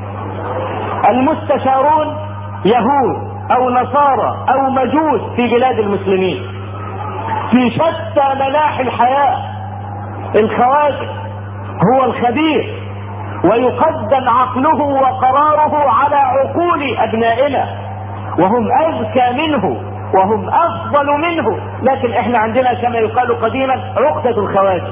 المستشارون يهود او نصارى او مجوس في بلاد المسلمين في شتى مناحي الحياه. الخواجه هو الخبير، ويقدم عقله وقراره على عقول ابنائنا، وهم اذكى منه وهم افضل منه، لكن احنا عندنا كما يقال قديما عقدة الخواجه.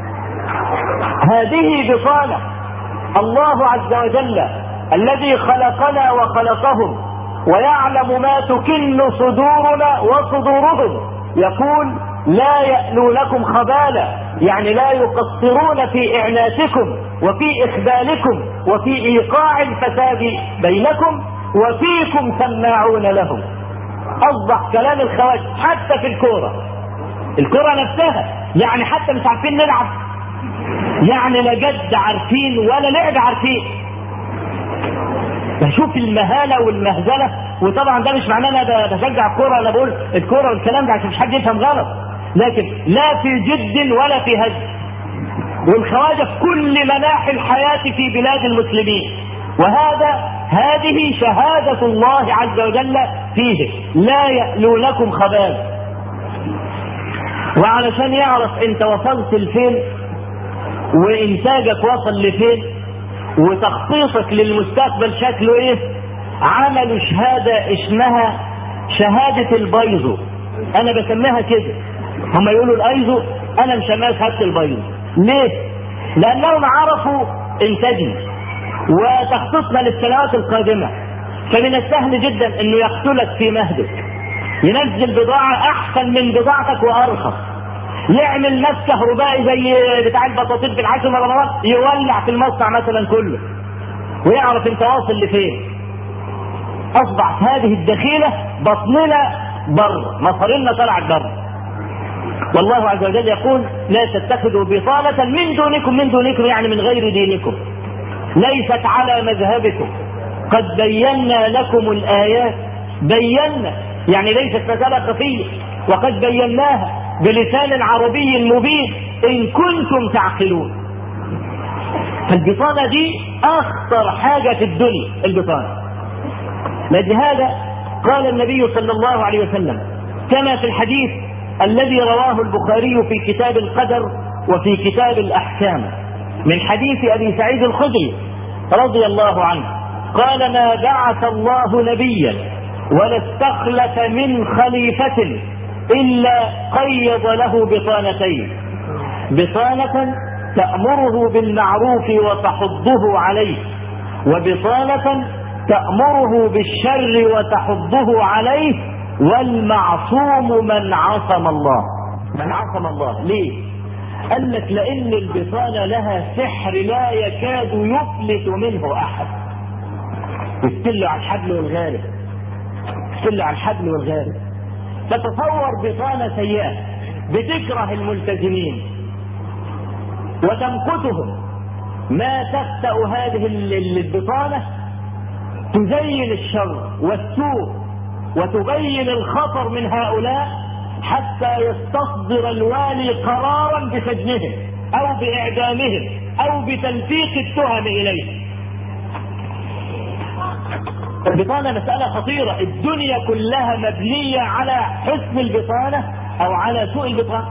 هذه بطانة الله عز وجل الذي خلقنا وخلقهم ويعلم ما تكن صدورنا وصدورهم يقول: لا يألونكم خبالا، يعني لا يقصرون في إعناتكم وفي إخبالكم وفي إيقاع الفساد بينكم، وفيكم سماعون لهم. أصبح كلام الخواجة حتى في الكرة نفسها، يعني حتى مش عارفين نلعب، يعني لا جد عارفين ولا لعب عارفين. بشوف المهانة والمهزلة، وطبعا ده مش معناه انا بشجع الكرة، انا بقول الكرة والكلام ده عشان مش حد يفهم غلط، لكن لا في جد ولا في هزل. والخواجة في كل مناحي الحياة في بلاد المسلمين، هذه شهادة الله عز وجل فيه: لا يألونكم خبال. وعلشان يعرف انت وصلت لفين وانتاجك وصل لفين وتخطيطك للمستقبل شكله ايه، عملوا شهادة اسمها شهادة البيض. انا بسميها كده، هم يقولوا الايزو، انا مسميها شهادة البيض. ليه؟ لانهم عرفوا انتاجنا وتخطيطنا للسنوات القادمة. فمن السهل جدا انه يقتلك في مهدك، ينزل بضاعة احسن من بضاعتك وارخص، يعمل ناس كهربائي زي بتاع البطاطين في العشر مرات، يولع في المصنع مثلا كله، ويعرف انت واصل لفين. اصبحت هذه الدخيلة بطننا بر، مصارينا طلعت بر. والله عز وجل يقول: لا تتخذوا بطانة من دونكم يعني من غير دينكم، ليست على مذهبكم، قد بينا لكم الآيات. بينا يعني ليست مسألة خفية، وقد بيناها بلسان عربي مبين إن كنتم تعقلون. فالبطانة دي أخطر حاجة في الدنيا، البطانة. لهذا قال النبي صلى الله عليه وسلم كما في الحديث الذي رواه البخاري في كتاب القدر وفي كتاب الأحكام من حديث أبي سعيد الخدري رضي الله عنه قال: ما بعث الله نبيا ولا استخلف من خليفة إلا قيض له بطانتين: بطانة تأمره بالمعروف وتحضه عليه، وبطانة تأمره بالشر وتحضه عليه، والمعصوم من عصم الله. من عصم الله ليه؟ قال لك لأن البطانة لها سحر لا يكاد يفلت منه أحد. يستل على الحبل والغارب، يستل على الحبل والغارب. تتصور بطانة سيئة بتكره الملتزمين وتمقتهم، ما تخطأ هذه البطانة تزين الشر والسوء وتبين الخطر من هؤلاء حتى يستصدر الوالي قرارا بسجنهم أو بإعدامهم أو بتلفيق التهم إليه. البطانة مسألة خطيرة، الدنيا كلها مبنية على حسن البطانة أو على سوء البطانة.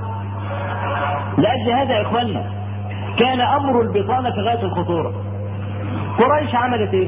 لأجل هذا يا إخواننا كان أمر البطانة في غاية الخطورة. قريش عملت إيه؟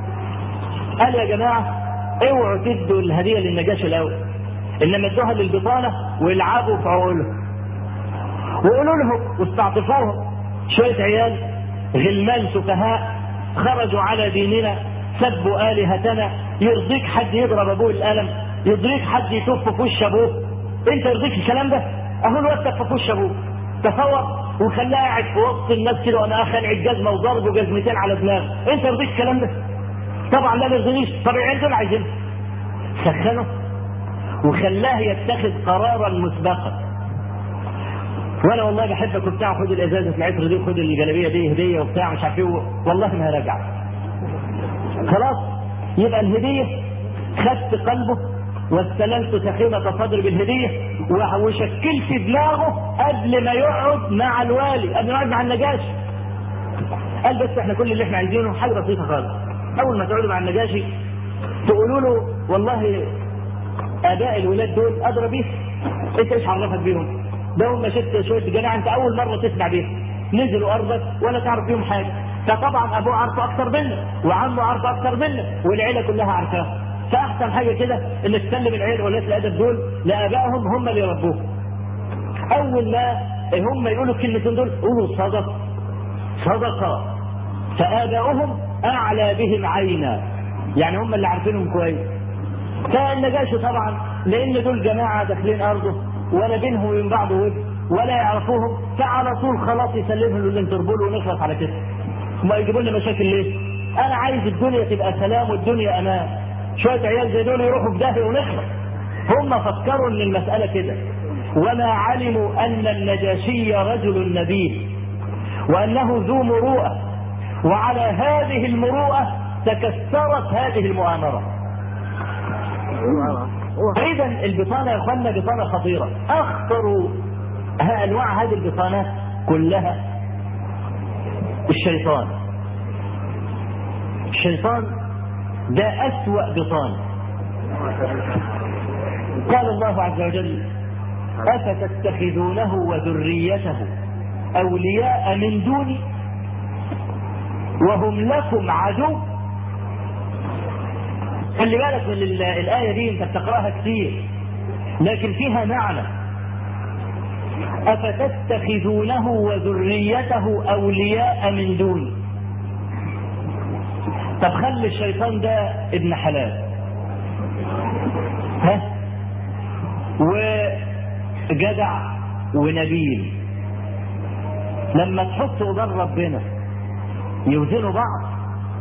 قال يا جماعة اوعوا تدوا الهدية للنجاشي الأول، إنما ادوها للبطانة ويلعبوا في عقولهم وقولوا لهم واستعطفوهم. شوية عيال غلمان سفهاء خرجوا على ديننا، سبوا آلهتنا. يرضيك حد يضرب أبوه القلم؟ يرضيك حد يتف في وش أبوه؟ أنت يرضيك الكلام ده؟ أهو الواد تف في وش أبوه، تصور، وخلاه قاعد في وسط الناس كده وأنا خلع الجزمة وضربه جزمتين على دماغه. أنت يرضيك الكلام ده؟ طبعا لا، ما يرضينيش. طب العيال دول عايزين سخنه وخلاه يتخذ قرارا مسبقا. وانا والله بحبك وبتاع، خد الازازه العطر دي وخد الجلابيه دي هديه وبتاع مش عارف ايه، والله ما هرجع. خلاص يبقى الهديه خدت قلبه واستلمت سخيمه صدر بالهديه وشكلت دماغه قبل ما يقعد مع الوالي، قبل ما يقعد مع النجاشي. قال بس احنا كل اللي احنا عايزينه حاجه بسيطه خالص، اول ما تقعدوا مع النجاشي تقولوا له والله اباء الولاد دول ادرى بيه، انت ايش عرفك بيهم؟ ده هم شفت شويه جماعه انت اول مره تسمع بيهم، نزلوا ارضك ولا تعرف بيهم حاجه. فطبعا ابوه عارفه اكثر منك وعمه عارفه اكثر منك والعيله كلها عارفاها. فاحسن حاجه كده انك تسلم العيله ولاة الادب دول لابائهم، هم اللي يربوهم. اول ما هم يقولوا الكلمتين دول قولوا صدق صدقه، فابائهم اعلى بهم عينا، يعني هم اللي عارفينهم كويس. فالنجاشي طبعا لان دول جماعه داخلين ارضه ولا بينهم وبين بعض ود ولا يعرفوهم، فعلى طول خلاص يسلمهم للانتربول ونخلص على كده. ما يجيبوا لنا مشاكل ليه؟ انا عايز الدنيا تبقى سلام والدنيا امان. شويه عيال زي دول يروحوا في داهيه ونخلص. هم فكروا ان المساله كده، وما علموا ان النجاشي رجل نبيل وانه ذو مروءه، وعلى هذه المروءه تكسرت هذه المؤامره. اذا البطانه يا اخوانا بطانه خطيره. اخطر انواع هذه البطانات كلها الشيطان. الشيطان ده اسوأ بطانه. قال الله عز وجل: افتتخذونه وذريته اولياء من دوني وهم لكم عدو. خلي بالك من الآية دي، انت بتقراها كتير لكن فيها معنى. أفتتخذونه وذريته أولياء من دوني. طب خلي الشيطان ده ابن حلال، ها، وجدع ونبيل، لما تحطه قدام ربنا يوزنوا بعض.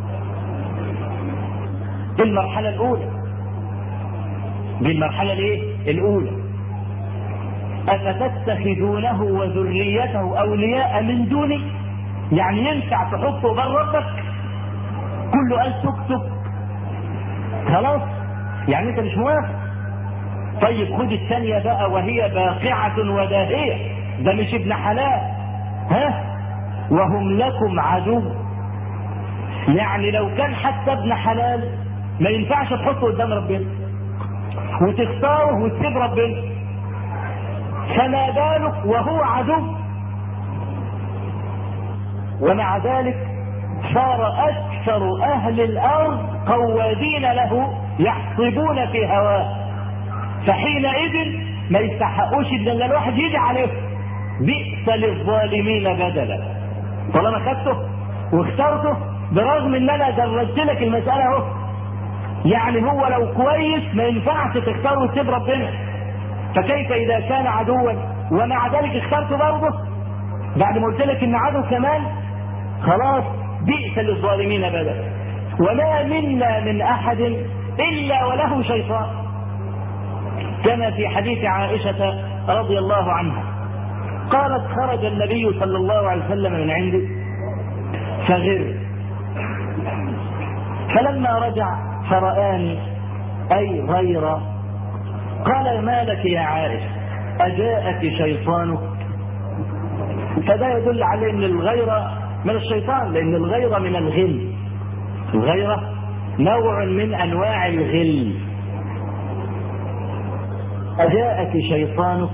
دي المرحلة الأولى، دي المرحلة الايه؟ الأولى. أفتتخذونه وذريته أولياء من دوني، يعني ينفع تحطه قدام ربك؟ كله قال تكتب خلاص، يعني أنت مش موافق. طيب خد الثانية بقى وهي باقعة وداهية، ده مش ابن حلال، ها؟ وهم لكم عدو. يعني لو كان حتى ابن حلال ما ينفعش تحطه قدام ربنا وتختاره وتسيب ربنا، فما بالك وهو عدو. ومع ذلك صار أكثر أهل الأرض قوادين له يحصبون في هواه، فحينئذ ما يستحقوش ان الواحد يجي عليه. بئس للظالمين بدلا. طالما خدته واخترته برغم ان انا درجت لك المسألة اهو، يعني هو لو كويس ما ينفعش تختاره وتسيب ربنا، فكيف اذا كان عدوا ومع ذلك اخترته برضه بعد ما قلت لك ان عدو كمان؟ خلاص بئس للظالمين بدلا. وما منا من احد الا وله شيطان، كما في حديث عائشة رضي الله عنها قالت خرج النبي صلى الله عليه وسلم من عندي فغر، فلما رجع فرآني أي غير قال ما لك يا عائشة أجاءك شيطانك؟ فده يدل على أن الغيرة من الشيطان، لأن الغيرة من الغل. الغيرة نوع من أنواع الغل. أجاءك شيطانك.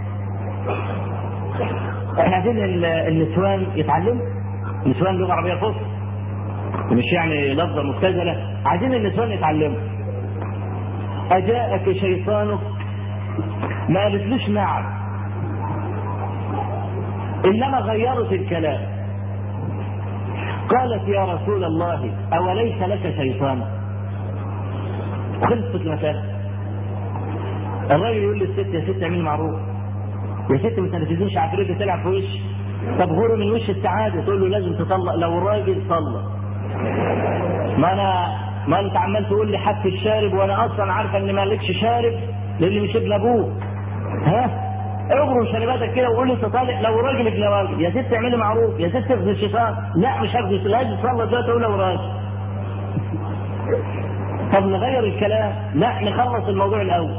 احنا عايزين النسوان يتعلموا، النسوان لغة عربية فصحى مش يعني لفظة مبتذلة، عايزين النسوان يتعلموا. أجاءك شيطانك ما قالتلوش نعم، إنما غيرت الكلام. قالت يا رسول الله أوليس لك شيطان؟ خلصت المسألة. الراجل يقول للست يا ست اعملي معروف، يا ست ما تنفذيش عفريت تلعب في وش. طب غوري من وش السعاده، تقول له لازم تطلق. لو الراجل طلق ما انت عمال تقول لي حك الشارب وانا اصلا عارفه ان مالكش شارب للي مش ابن ابوك. ها اغروا شرباتك كده وقول لي تطلق. لو راجل ابن راجل يا ست اعملي معروف، يا ست اخذ الشيطان. لا مش هاخذ الشيطان، تصلى دلوقتي اقول لو راجل. طب نغير الكلام، لا نخلص الموضوع الاول.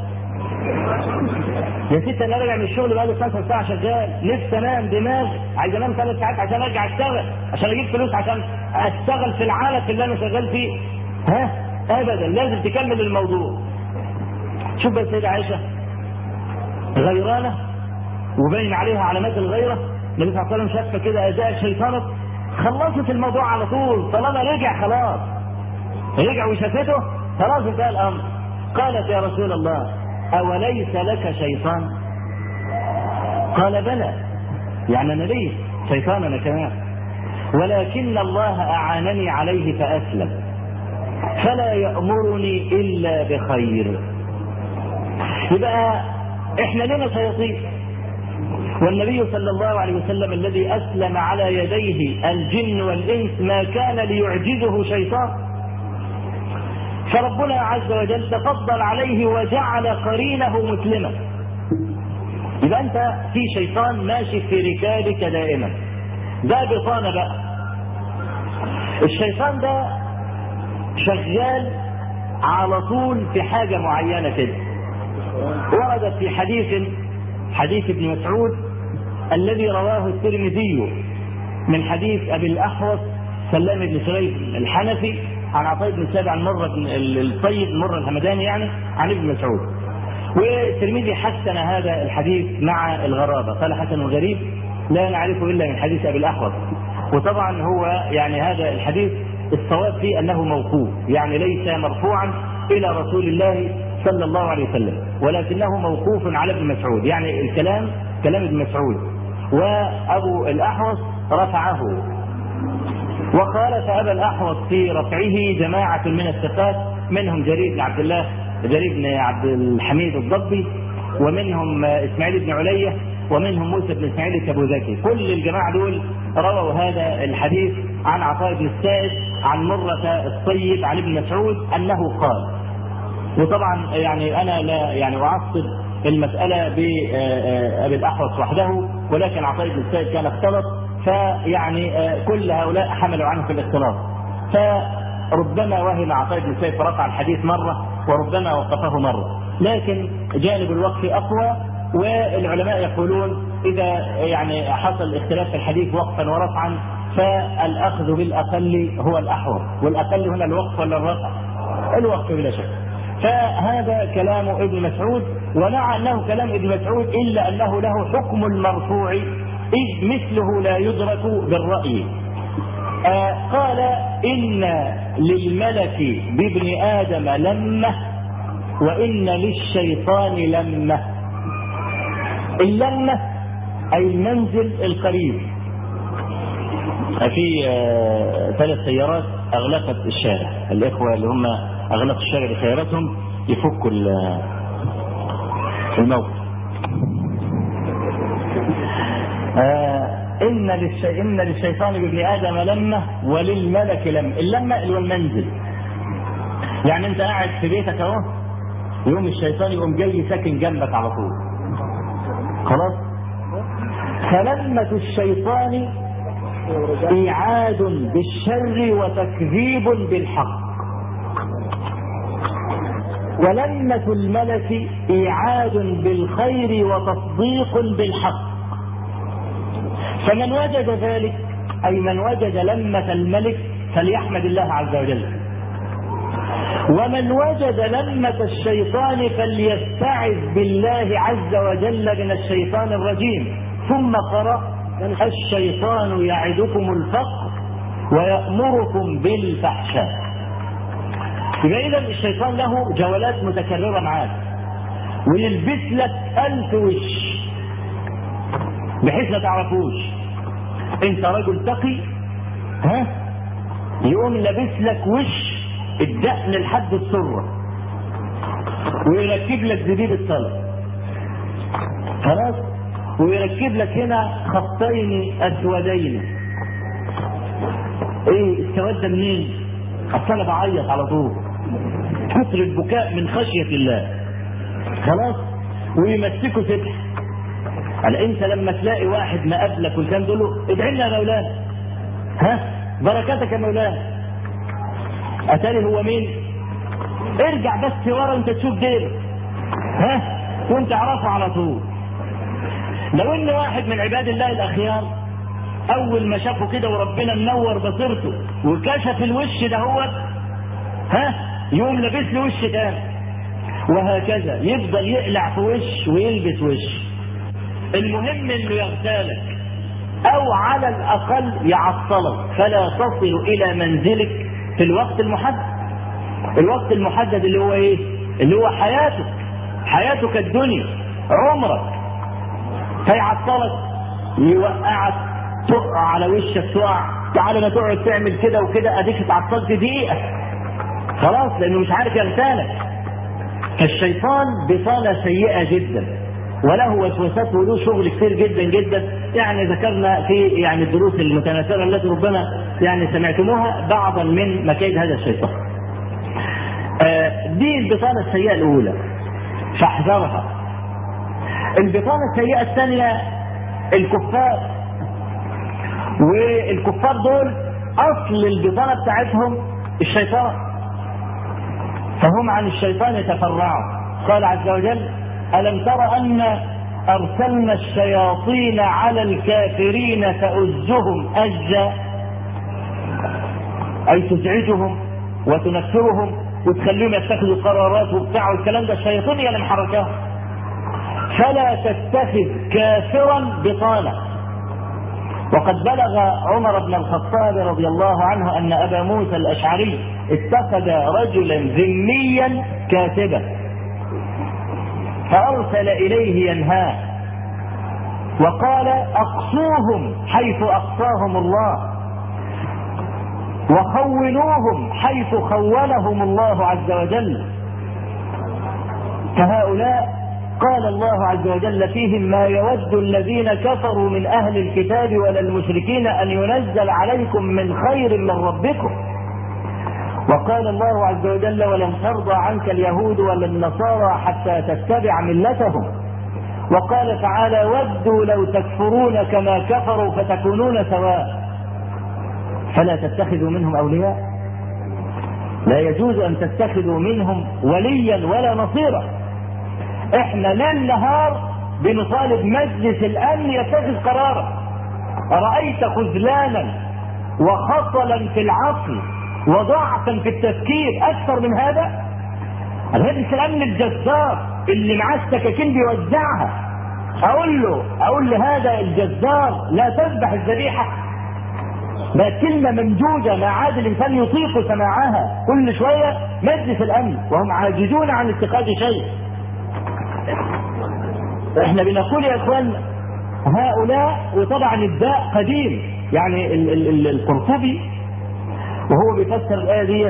يا ست انا راجع من الشغل بقالي 12 ساعه شغال، نفسي انام، دماغ عايز انام 3 ساعات عشان ارجع اشتغل، عشان اجيب فلوس عشان اشتغل في العالم اللي انا شغال فيه. ها ابدا، لازم تكمل الموضوع. شوف بس سيدة عائشه غيرانه وبين عليها علامات الغيره. النبي صلى الله عليه وسلم شافها كده اجاء شيطانك، خلصت الموضوع على طول. طالما رجع خلاص، رجع وشافته خلاص انتهى الامر. قالت يا رسول الله أوليس لك شيطان؟ قال بلى، يعني أنا ليه شيطان أنا كمان، ولكن الله أعانني عليه فأسلم فلا يأمرني إلا بخير. يبقى إحنا لنا شياطين، والنبي صلى الله عليه وسلم الذي أسلم على يديه الجن والإنس ما كان ليعجزه شيطان، فربنا عز وجل تفضل عليه وجعل قرينه مسلما. يبقى انت في شيطان ماشي في ركابك دائما، ده بطانه بقى. الشيطان ده شغال على طول في حاجه معينه كده. وردت في حديث ابن مسعود الذي رواه الترمذي من حديث ابي الاحوص سلام بن سليم الحنفي عن عطاء بن السابع عن مرة الطيب مرة الهمداني يعني عن ابن مسعود. والترمذي حسن هذا الحديث مع الغرابة، قال حسن غريب لا نعرفه إلا من حديث أبي الأحوص. وطبعا هو يعني هذا الحديث الصواب فيه أنه موقوف، يعني ليس مرفوعا إلى رسول الله صلى الله عليه وسلم، ولكنه موقوف على ابن مسعود، يعني الكلام كلام ابن مسعود، وأبو الأحوص رفعه. وخالف أبا الأحوص في رفعه جماعة من الثقات، منهم جرير بن عبد الحميد الضبي، ومنهم إسماعيل بن علية، ومنهم موسى بن إسماعيل التبوذكي. كل الجماعة دول رووا هذا الحديث عن عطاء بن السائب عن مرة الطيب عن ابن مسعود أنه قال. وطبعا يعني أنا لا يعني أعصب المسألة بأبي الأحوص وحده، ولكن عطاء بن السائب كان اختلط، فيعني كل هؤلاء حملوا عنه في الاختلاط، فربما وهم عطاء بن السائب فرفع الحديث مرة وربما وقفه مرة، لكن جانب الوقف أقوى. والعلماء يقولون إذا يعني حصل اختلاف في الحديث وقفا ورفعا فالأخذ بالأقل هو الأحوط، والأقل هنا الوقف ولا الرفع؟ الوقف بلا شك. فهذا كلام ابن مسعود، ونعى أنه كلام ابن مسعود إلا أنه له حكم المرفوع إذ مثله لا يدرك بالرأي. قال إن للملك بابن آدم لمة وإن للشيطان لمة. اللمة أي المنزل القريب. في 3 سيارات أغلقت الشارع، الإخوة اللي هم أغلقوا الشارع بسياراتهم يفكوا الموت. إن للشيطان بابن آدم لمة وللملك لمة. اللمة اللي هو المنزل، يعني أنت قاعد في بيتك أهو، يوم الشيطان يقوم جاي ساكن جنبك على طول، خلاص. فلمة الشيطان إيعاد بالشر وتكذيب بالحق، ولمة الملك إيعاد بالخير وتصديق بالحق. فمن وجد ذلك أي من وجد لمة الملك فليحمد الله عز وجل، ومن وجد لمة الشيطان فليستعذ بالله عز وجل من الشيطان الرجيم. ثم قرأ: الشيطان يعدكم الفقر ويأمركم بالفحشاء. يبقى إذا الشيطان له جولات متكررة معاك، ويلبس لك 1000 وش بحيث ما تعرفوش. انت رجل تقي، يقوم لابس لك وش الدقن لحد السرة، ويركب لك زبيب الطلب، خلاص، ويركب لك هنا خطين اسودين. ايه السواد ده منين؟ اصل انا بعيط على طول، كثر البكاء من خشية الله، خلاص. ويمسكوا فتح. قال انت لما تلاقي واحد مقابلك والكلام تقول له ادعي لنا يا مولانا، بركاتك يا مولانا، اتاري هو مين؟ ارجع بس ورا انت تشوف ديره، وانت عرفه على طول. لو ان واحد من عباد الله الاخيار اول ما شافه كده وربنا منور بصيرته وكشف الوش ده هو يقوم لابس له وش تاني، وهكذا يفضل يقلع في وش ويلبس وش. المهم انه يغتالك او على الاقل يعطلك فلا تصل الى منزلك في الوقت المحدد. الوقت المحدد اللي هو ايه؟ اللي هو حياتك الدنيا، عمرك. فيعطلك، يوقعك، تقع على وشك، تقع، تعالى ما تقعد تعمل كده وكده، اديك اتعطلت دقيقه خلاص، لانه مش عارف يغتالك. فالشيطان بطانه سيئه جدا، وله وسوسات وله شغل كثير جدا جدا. يعني ذكرنا في يعني الدروس المتناثره التي ربما يعني سمعتموها بعضا من مكايد هذا الشيطان. دي البطانه السيئه الاولى، فاحذرها. البطانه السيئه الثانيه الكفار، والكفار دول اصل البطانه بتاعتهم الشيطان، فهم عن الشيطان يتفرعوا. قال عز وجل: ألم تر أن أرسلنا الشياطين على الكافرين تؤزهم أزا، أي تزعجهم وتنفرهم وتخليهم يتخذوا قرارات وبتاع والكلام ده، الشياطين هي اللي محركاهم. فلا تتخذ كافرا بطانة. وقد بلغ عمر بن الخطاب رضي الله عنه أن أبا موسى الأشعري اتخذ رجلا ذميا كاتبا فأرسل إليه ينهاه وقال: أقصوهم حيث أقصاهم الله، وخولوهم حيث خولهم الله عز وجل. فهؤلاء قال الله عز وجل فيهم: ما يود الذين كفروا من أهل الكتاب ولا المشركين أن ينزل عليكم من خير من ربكم. وقال الله عز وجل: ولن ترضى عنك اليهود ولا النصارى حتى تتبع ملتهم. وقال تعالى: ودوا لو تكفرون كما كفروا فتكونون سواء. فلا تتخذوا منهم أولياء، لا يجوز أن تتخذوا منهم وليا ولا نصيرا. احنا ليل نهار بنطالب مجلس الامن يتخذ قرارا. ارايت خذلانا وخطلا في العقل وضعفا في التفكير اكثر من هذا؟ مجلس الامن الجزار اللي معاه السكاكين بيوزعها، اقول لهذا الجزار لا تذبح الذبيحه؟ بقت كلمه ممجوجه ما عاد الانسان يطيق سماعها، كل شويه مجلس الامن وهم عاجزون عن اتخاذ شيء. احنا بنقول يا اخوان هؤلاء، وطبعا الداء قديم، يعني القرطبي وهو بيفسر الايه ديت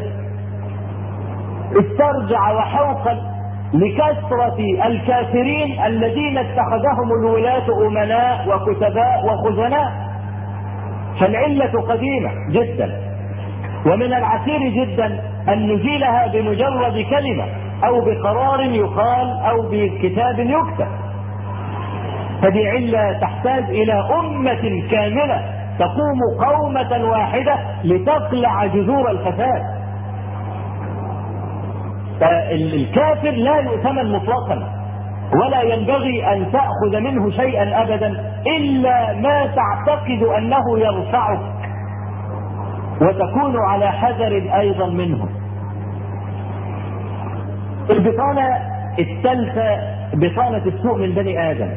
استرجع وحوقا لكثرة الكافرين الذين اتخذهم الولاة أمناء وكتباء وخزناء. فالعلة قديمة جدا، ومن العسير جدا أن نزيلها بمجرد كلمة أو بقرار يقال أو بكتاب يكتب. هذه علة تحتاج إلى أمة كاملة تقوم قومة واحدة لتقلع جذور الفساد. فالكافر لا يؤتمن مطلقا، ولا ينبغي أن تأخذ منه شيئا أبدا إلا ما تعتقد أنه يرفعك، وتكون على حذر أيضا منه. البطانة الثالثة بطانة السوء من بني آدم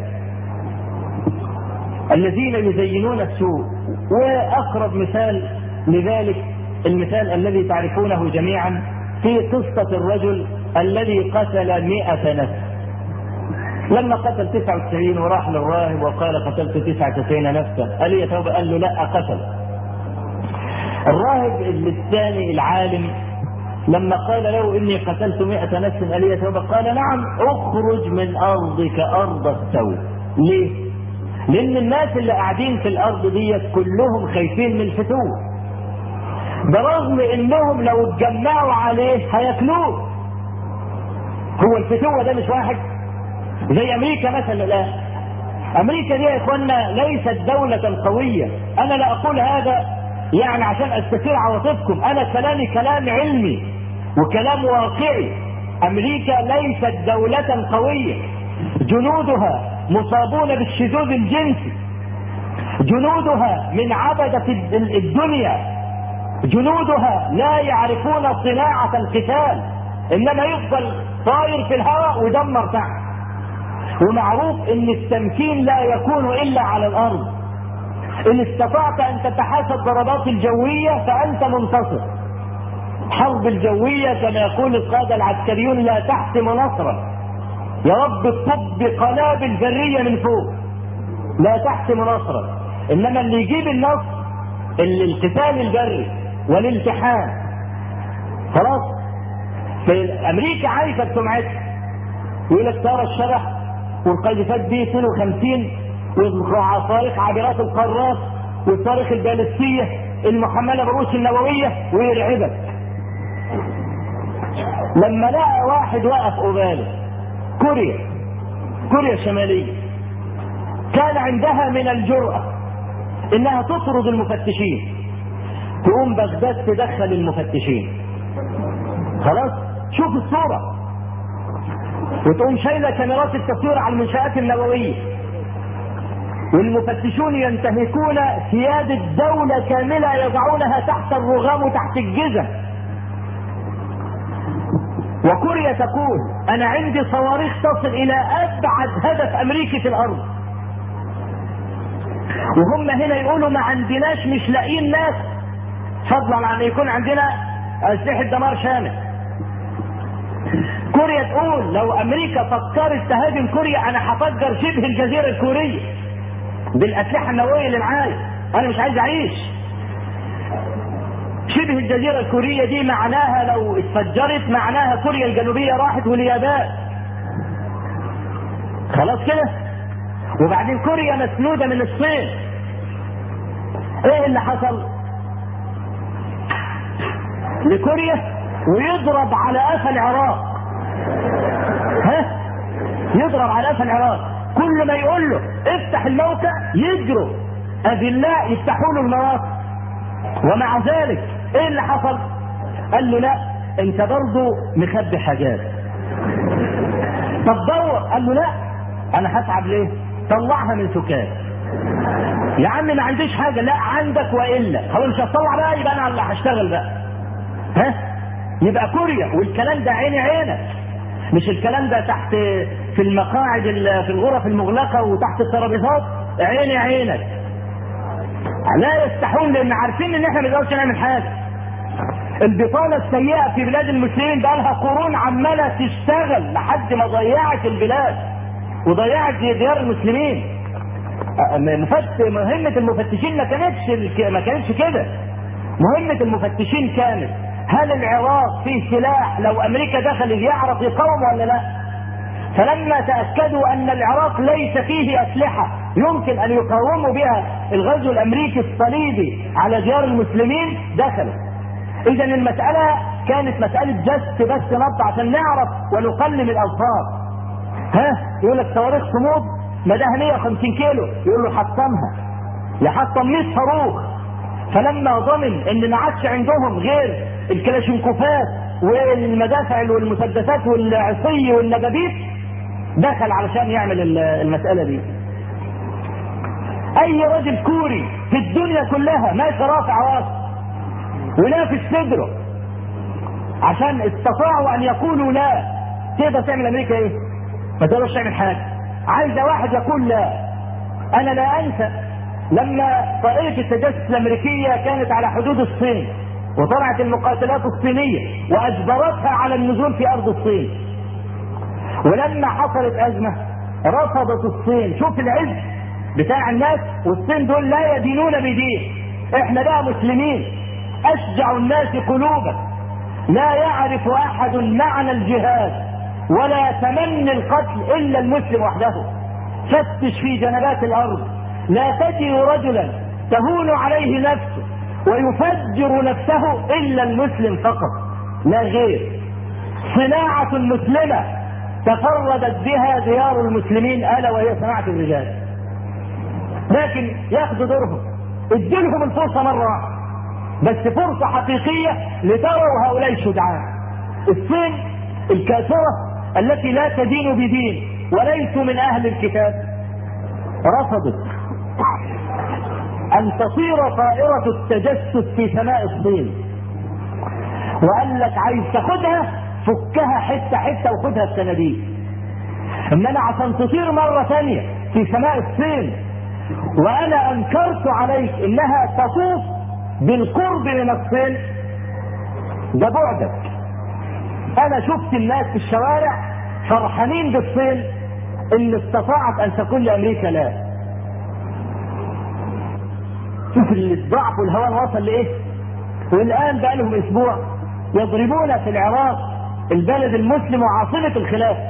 الذين يزينون السوء. وأقرب مثال لذلك المثال الذي تعرفونه جميعا في قصة الرجل الذي قتل 100 نفس. لما قتل 99 وراح للراهب وقال قتلت 99 نفسا، قال لي توبة؟ قال له لا، قتل. الراهب الثاني العالم لما قال له إني قتلت 100 نفس قال لي توبة؟ قال نعم، اخرج من أرضك أرض السوء. ليه؟ لأن الناس اللي قاعدين في الأرض ديت كلهم خايفين من الفتوة، برغم إنهم لو اتجمعوا عليه هياكلوه. هو الفتوة ده مش واحد زي أمريكا مثلا؟ لا، أمريكا دي يا إخوانا ليست دولة قوية. أنا لا أقول هذا يعني عشان أستثير عواطفكم، أنا كلامي كلام علمي وكلام واقعي. أمريكا ليست دولة قوية، جنودها مصابون بالشذوذ الجنسي، جنودها من عبدة الدنيا، جنودها لا يعرفون صناعة القتال، إنما يفضل طاير في الهواء ودمر تحت. ومعروف إن التمكين لا يكون إلا على الأرض. إن استطعت أن تتحاشى الضربات الجوية فأنت منتصر. حرب الجوية كما يقول القادة العسكريون لا تحسم نصرا، يا رب الطب قنابل ذرية من فوق، لا تحسم نصرا. إنما اللي يجيب النصر القتال البري والالتحام. خلاص، في أمريكا عايشة بسمعتها، يقول لك ترى الشبح والقذيفات بي 52 والصواريخ عابرات القارات والصواريخ البالستية المحملة بالرؤوس النووية ويرعبك. لما لقى واحد وقف قباله كوريا الشمالية، كان عندها من الجرأة انها تطرد المفتشين، تقوم بغداد تدخل المفتشين، خلاص شوف الصورة، وتقوم شايلة كاميرات التصوير على المنشآت النووية، والمفتشون ينتهكون سيادة دولة كاملة يضعونها تحت الرغام وتحت الجزم. وكوريا تقول أنا عندي صواريخ تصل إلى أبعد هدف أمريكي في الأرض، وهم هنا يقولوا ما عندناش، مش لاقيين ناس، فضلا عن يكون عندنا أسلحة دمار شامل. كوريا تقول لو أمريكا فكرت تهاجم كوريا أنا هفجر شبه الجزيرة الكورية بالأسلحة النووية اللي معايا، أنا مش عايز أعيش. شبه الجزيرة الكورية دي معناها لو اتفجرت معناها كوريا الجنوبية راحت واليابان، خلاص كده. وبعدين كوريا مسنودة من الصين. ايه اللي حصل لكوريا؟ ويضرب على قفا العراق، يضرب على قفا العراق. كل ما يقول له افتح الموقع يجروا اذلاء يفتحوا له المواقع. ومع ذلك ايه اللي حصل؟ قال له لا انت برضه مخبي حاجات، طب دور. قال له لا انا هتعب ليه؟ طلعها من سكات. يا عم ما عنديش حاجه. لا عندك والا. خلاص مش هتطلع بقى، يبقى انا اللي هشتغل بقى. ها؟ يبقى كوريا. والكلام ده عيني عينك، مش الكلام ده تحت في المقاعد في الغرف المغلقه وتحت الترابيزات. عيني عينك. لا يستحون لان عارفين ان احنا ما نقدرش نعمل حاجه. البطاله السيئه في بلاد المسلمين بقى لها قرون عماله تشتغل لحد ما ضيعت البلاد وضيعت ديار المسلمين. مهمه المفتشين ما كانتش كده. مهمه المفتشين كانت هل العراق فيه سلاح لو امريكا دخلت يعرف يقاوم ولا لا؟ فلما تاكدوا ان العراق ليس فيه اسلحه يمكن ان يقاوموا بها الغزو الامريكي الصليبي على ديار المسلمين دخلوا. اذا المساله كانت مساله جس بس نبض عشان نعرف ونقلل الالفاظ. يقول لك صواريخ صمود مداها 150 كيلو، يقول له حطمها. يحطم 100 صاروخ. فلما ضمن ان ما عادش عندهم غير الكلاشينكوفات والمدافع والمسدسات والعصي والنبابيت دخل علشان يعمل المساله دي. اي رجل كوري في الدنيا كلها ماشي رافع راسه ونافس صدره عشان استطاعوا ان يقولوا لا. تقدر تعمل امريكا ايه؟ ما تقدرش تعمل حاجه. عايزه واحد يقول لا. انا لا انسى لما طائره التجسس الامريكيه كانت على حدود الصين وطلعت المقاتلات الصينيه واجبرتها على النزول في ارض الصين. ولما حصلت ازمه رفضت الصين. شوف العز بتاع الناس. والصين دول لا يدينون بدين. احنا بقى مسلمين اشجع الناس قلوبا. لا يعرف احد معنى الجهاد ولا تمني القتل الا المسلم وحده. فتش في جنبات الارض لا تجد رجلا تهون عليه نفسه ويفجر نفسه الا المسلم فقط لا غير. صناعة مسلمة تفردت بها ديار المسلمين الا وهي صناعة الرجال. لكن ياخذوا دورهم. اديلهم الفرصة مرة واحدة بس فرصة حقيقية لتروا هؤلاء الشجعان. الصين الكافرة التي لا تدين بدين وليسوا من اهل الكتاب رفضت ان تصير طائرة التجسس في سماء الصين. وقال لك عايز تاخدها فكها حتة حتة وخدها الصناديق. انما عشان تطير مرة ثانية في سماء الصين وانا انكرت عليك انها تطوف بالقرب من الصين ده بعدك. انا شفت الناس في الشوارع فرحانين بالصين ان استطاعت ان تقول لامريكا لا. شوف الضعف والهوان وصل لايه. والان بقى لهم اسبوع يضربون في العراق البلد المسلم وعاصمة الخلافة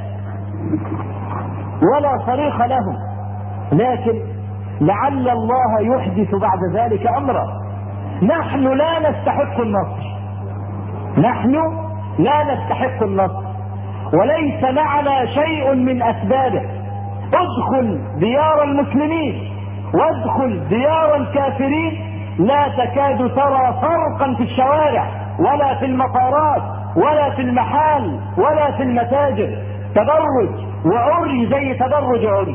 ولا صريخ لهم. لكن لعل الله يحدث بعد ذلك امرا. نحن لا نستحق النصر. نحن لا نستحق النصر وليس معنا شيء من اسبابه. ادخل ديار المسلمين وادخل ديار الكافرين لا تكاد ترى فرقا في الشوارع ولا في المطارات ولا في المحال ولا في المتاجر. تبرج وعري زي تبرج عري.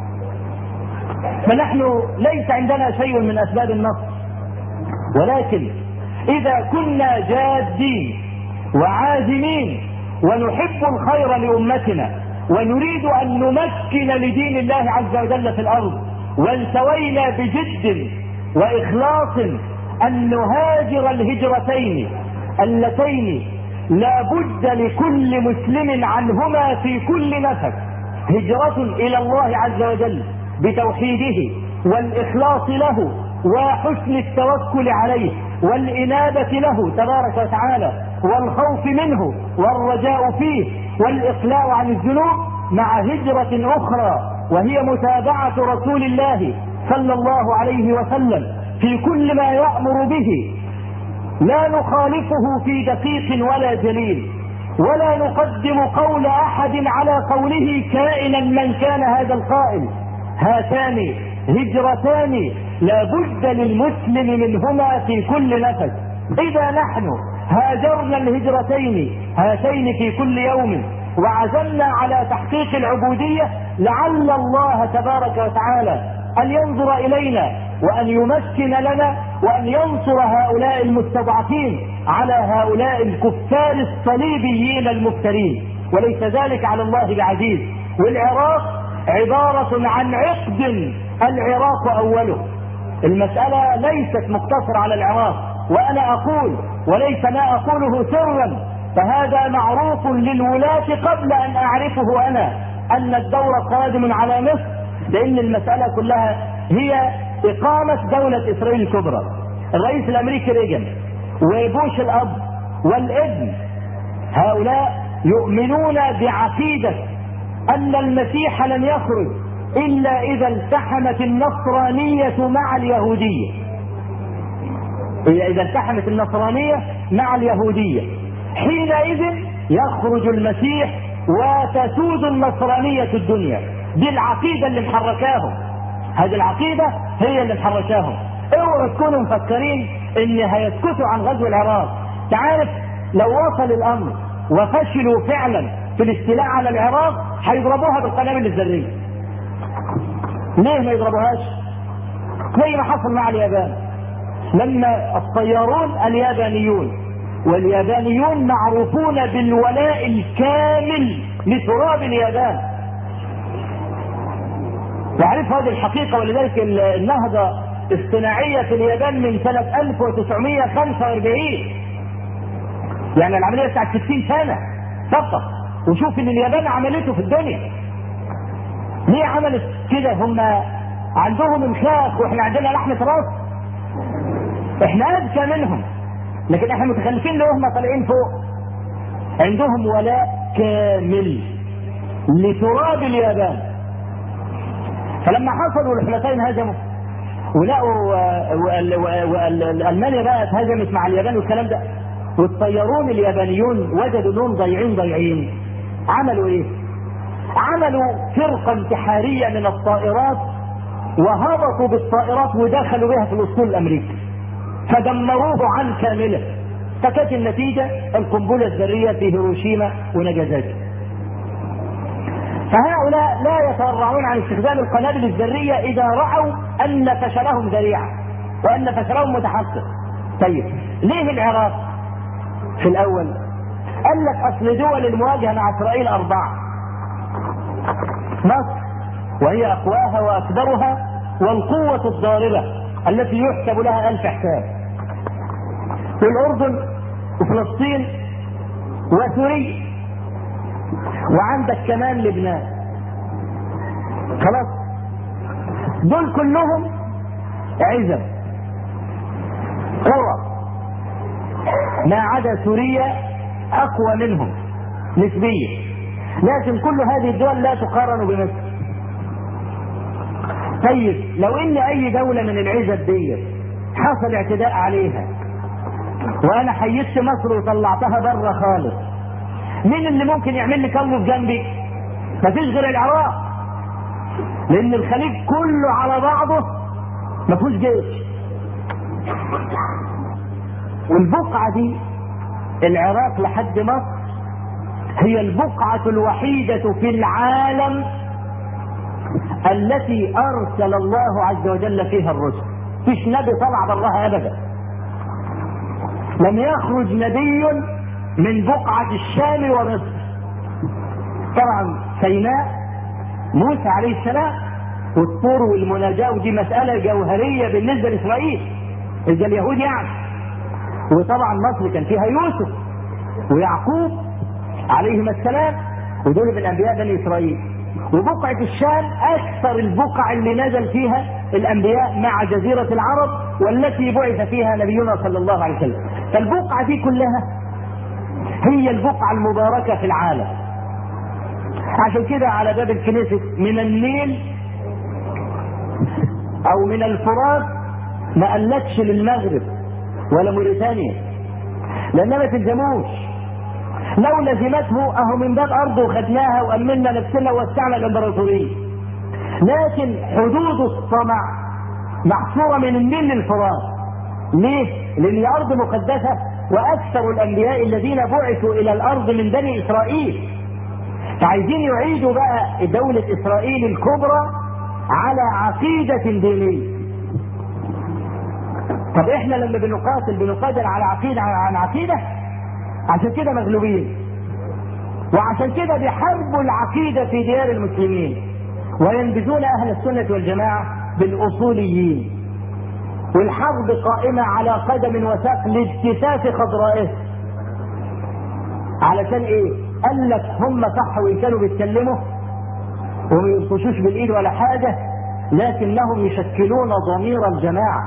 فنحن ليس عندنا شيء من اسباب النصر. ولكن اذا كنا جادين وعازمين ونحب الخير لامتنا ونريد ان نمكن لدين الله عز وجل في الارض وانتوينا بجد واخلاص ان نهاجر الهجرتين اللتين لا بد لكل مسلم عنهما في كل نفس. هجرة الى الله عز وجل بتوحيده والاخلاص له وحسن التوكل عليه والانابة له تبارك وتعالى والخوف منه والرجاء فيه والاقلاع عن الذنوب، مع هجرة اخرى وهي متابعة رسول الله صلى الله عليه وسلم في كل ما يأمر به، لا نخالفه في دقيق ولا جليل، ولا نقدم قول احد على قوله كائنا من كان هذا القائل. هاتان هجرتان لا بد للمسلم منهما في كل نفس. اذا نحن هاجرنا الهجرتين هاتين في كل يوم وعزمنا على تحقيق العبودية لعل الله تبارك وتعالى أن ينظر إلينا وأن يمكن لنا وأن ينصر هؤلاء المستضعفين على هؤلاء الكفار الصليبيين المفترين، وليس ذلك على الله بعزيز. والعراق عبارة عن عقد، العراق أوله. المسألة ليست مقتصرة على العراق، وأنا أقول وليس ما أقوله سرا، فهذا معروف للولاة قبل أن أعرفه أنا، أن الدور قادم على مصر، لأن المسألة كلها هي إقامة دولة إسرائيل الكبرى. الرئيس الأمريكي ريغان وبوش الأب والابن هؤلاء يؤمنون بعقيدة أن المسيح لن يخرج إلا إذا التحمت النصرانية مع اليهودية، إذا التحمت النصرانية مع اليهودية حينئذ يخرج المسيح وتسود النصرانية الدنيا. دي العقيدة اللي محركاهم، هذه العقيدة هي اللي محركاهم. اوعوا تكونوا مفكرين ان هيسكتوا عن غزو العراق. تعرف لو وصل الامر وفشلوا فعلا في الاستيلاء على العراق هيضربوها بالقنابل الذرية. ليه ما يضربوهاش؟ زي ما حصل مع اليابان لما الطيارون اليابانيون، واليابانيون معروفون بالولاء الكامل لتراب اليابان، وعرف هذه الحقيقة، ولذلك النهضة الصناعية في اليابان من سنة 1945، يعني العملية بتاعت 60 سنة فقط. وشوف ان اليابان عملته في الدنيا. ليه عملت كده؟ هم عندهم انخاخ واحنا عندنا لحمة راس، احنا اذكى منهم، لكن احنا متخلفين ليه هم طالعين فوق. عندهم ولاء كامل لتراب اليابان. فلما حصلوا الحلفين هزموا ولقوا ألمانيا بقى هزمت مع اليابان والكلام ده، والطيارون اليابانيون وجدوا انهم ضايعين. عملوا ايه؟ عملوا فرقة انتحارية من الطائرات وهبطوا بالطائرات ودخلوا بها في الاسطول الامريكي فدمروه عن كامله. فكانت النتيجة القنبلة الذرية في هيروشيما وناجازاكي. فهؤلاء لا يتورعون عن استخدام القنابل الذرية إذا رأوا أن فشلهم ذريعة وأن فشلهم متحقق. طيب ليه العراق في الأول؟ قال لك أصل دول المواجهة مع إسرائيل 4: مصر وهي أقواها وأكبرها والقوة الضاربة التي يحسب لها 1000 حساب، والأردن وفلسطين وسوريا، وعندك كمان لبنان. خلاص دول كلهم عزب قوة، ما عدا سوريا أقوى منهم نسبيا، لكن كل هذه الدول لا تقارن بمصر. طيب لو ان اي دولة من العزب دي حصل اعتداء عليها وانا حيدت مصر وطلعتها بره خالص، مين اللي ممكن يعمل لي كلمة جنبي؟ مفيش غير العراق، لان الخليج كله على بعضه مفيش جيش. والبقعة دي العراق لحد مصر هي البقعة الوحيدة في العالم التي أرسل الله عز وجل فيها الرسل. فيش نبي طلع برها أبدا، لم يخرج نبي من بقعة الشام ومصر. طبعا سيناء موسى عليه السلام والطور والمناجاة، ودي مسألة جوهرية بالنسبة لإسرائيل إذا اليهود يعني. وطبعا مصر كان فيها يوسف ويعقوب عليهما السلام، ودول من أنبياء بني إسرائيل. وبقعة الشام أكثر البقع اللي نزل فيها الأنبياء مع جزيرة العرب، والتي بعث فيها نبينا صلى الله عليه وسلم. فالبقعة دي كلها هي البقعة المباركة في العالم. عشان كده على باب الكنيسة من النيل أو من الفرات ما قلتش للمغرب ولا موريتانيا، لأنها ما تلزموش. لو لزمته اهو من باب ارضه وخدناها وامنا نفسنا ووسعنا الامبراطوريه، لكن حدود الصنع محصوره من النيل للفرات. ليه؟ لان ارض مقدسه، واكثر الانبياء الذين بعثوا الى الارض من بني اسرائيل. فعايزين يعيدوا بقى دولة إسرائيل الكبرى على عقيدة دينية. طب احنا لما بنقاتل على عقيدة عن عقيدة، عشان كده مغلوبين، وعشان كده بيحاربوا العقيدة في ديار المسلمين، وينبذون أهل السنة والجماعة بالأصوليين، والحرب قائمة على قدم وساق لاجتثاث خضرائه. علشان ايه؟ قال لك هم صح وإن كانوا بيتكلموا وما ينقشوش بالإيد ولا حاجة، لكنهم يشكلون ضمير الجماعة،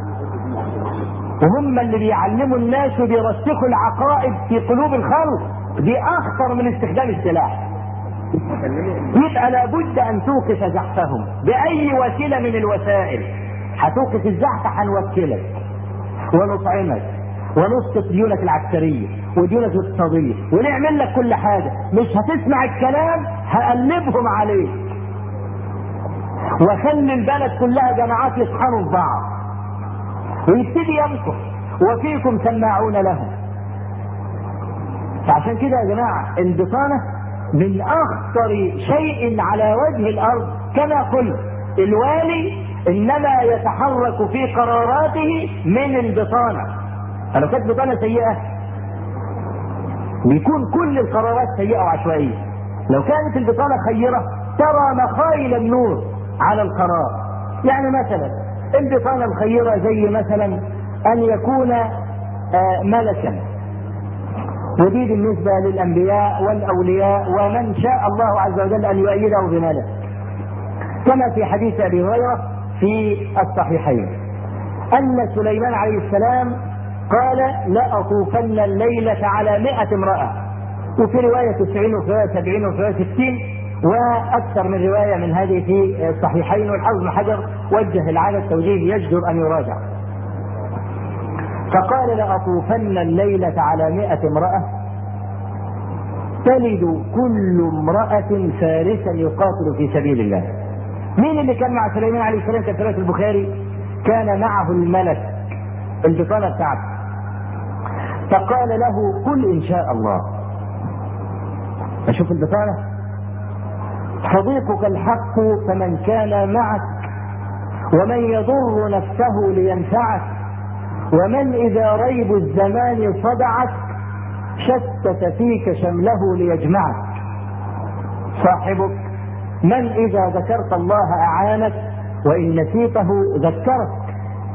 وهم اللي بيعلموا الناس وبيرسخوا العقائد في قلوب الخلق. دي أخطر من استخدام السلاح. يبقى لابد أن توقف زحفهم بأي وسيلة من الوسائل. هتوقف الزحف هنوكلك ونطعمك ونسقط ديونك العسكرية وديونك الاقتصادية ونعمل لك كل حاجة. مش هتسمع الكلام هقلبهم عليك، وخلي البلد كلها جماعات يطحنوا في بعض ويبتدي ينقص وفيكم سماعون لهم. فعشان كده يا جماعة البطانة من أخطر شيء على وجه الأرض. كما قلت الوالي إنما يتحرك في قراراته من البطانة. لو كانت بطانة سيئة بيكون كل القرارات سيئة وعشوائية. لو كانت البطانة خيرة ترى مخايل النور على القرار. يعني مثلا البطانة الخيرة زي مثلا أن يكون ملكا، ودي بالنسبة للأنبياء والأولياء ومن شاء الله عز وجل أن يؤيده بملك، كما في حديث أبي هريرة في الصحيحين أن سليمان عليه السلام قال لأطوفن الليلة على 100 امرأة، وفي رواية 90 وفي رواية 70 وفي رواية 60 وأكثر من رواية من هذه في الصحيحين. والحافظ بن حجر وجه العادة توجيه يجدر أن يراجع، فقال لأطوفن الليلة على 100 امرأة تلد كل امرأة فارسا يقاتل في سبيل الله. مين اللي كان مع سليمان عليه السلام؟ كان في رواية البخاري كان معه الملك البطانة بتاعته، فقال له قل إن شاء الله. أشوف البطانة صديقك الحق فمن كان معك ومن يضر نفسه لينفعك ومن إذا ريب الزمان صدعك شتت فيك شمله ليجمعك. صاحبك من إذا ذكرت الله أعانك وإن نسيته ذكرك.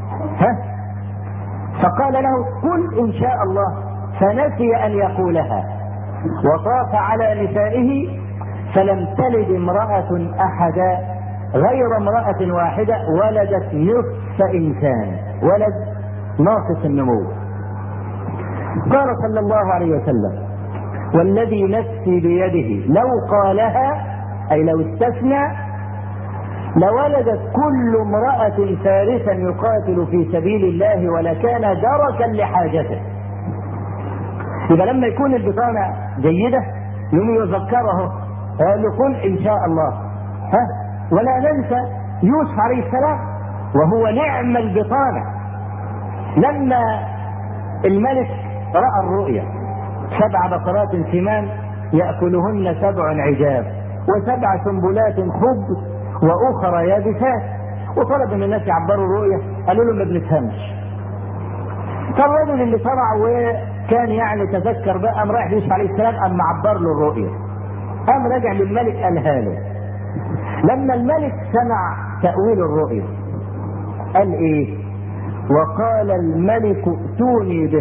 فقال له قل إن شاء الله، فنسي أن يقولها وطاف على نسائه فلم تلد امرأة أحدا غير امرأة واحدة ولدت نصف إنسان، ولد ناقص النمو. قال صلى الله عليه وسلم والذي نفسي بيده لو قالها أي لو استثنى لولدت كل امرأة فارسا يقاتل في سبيل الله ولكان دركا لحاجته. إذا لما يكون البطانة جيدة يوم يذكره قال له قل إن شاء الله. ولا ننسى يوسف عليه السلام وهو نعم البطانة لما الملك رأى الرؤيا 7 بقرات سمان يأكلهن 7 عجاف و7 سنبلات خضر وأخرى يابسات، وطلب من الناس يعبروا الرؤيا قالوا له ما بنفهمش. فالرجل اللي طلع وكان يعني تذكر بقى قام رايح يوسف عليه السلام قام عبر له الرؤيا، قام راجع للملك قالها له. لما الملك سمع تأويل الرؤيا قال ايه؟ وقال الملك ائتوني به.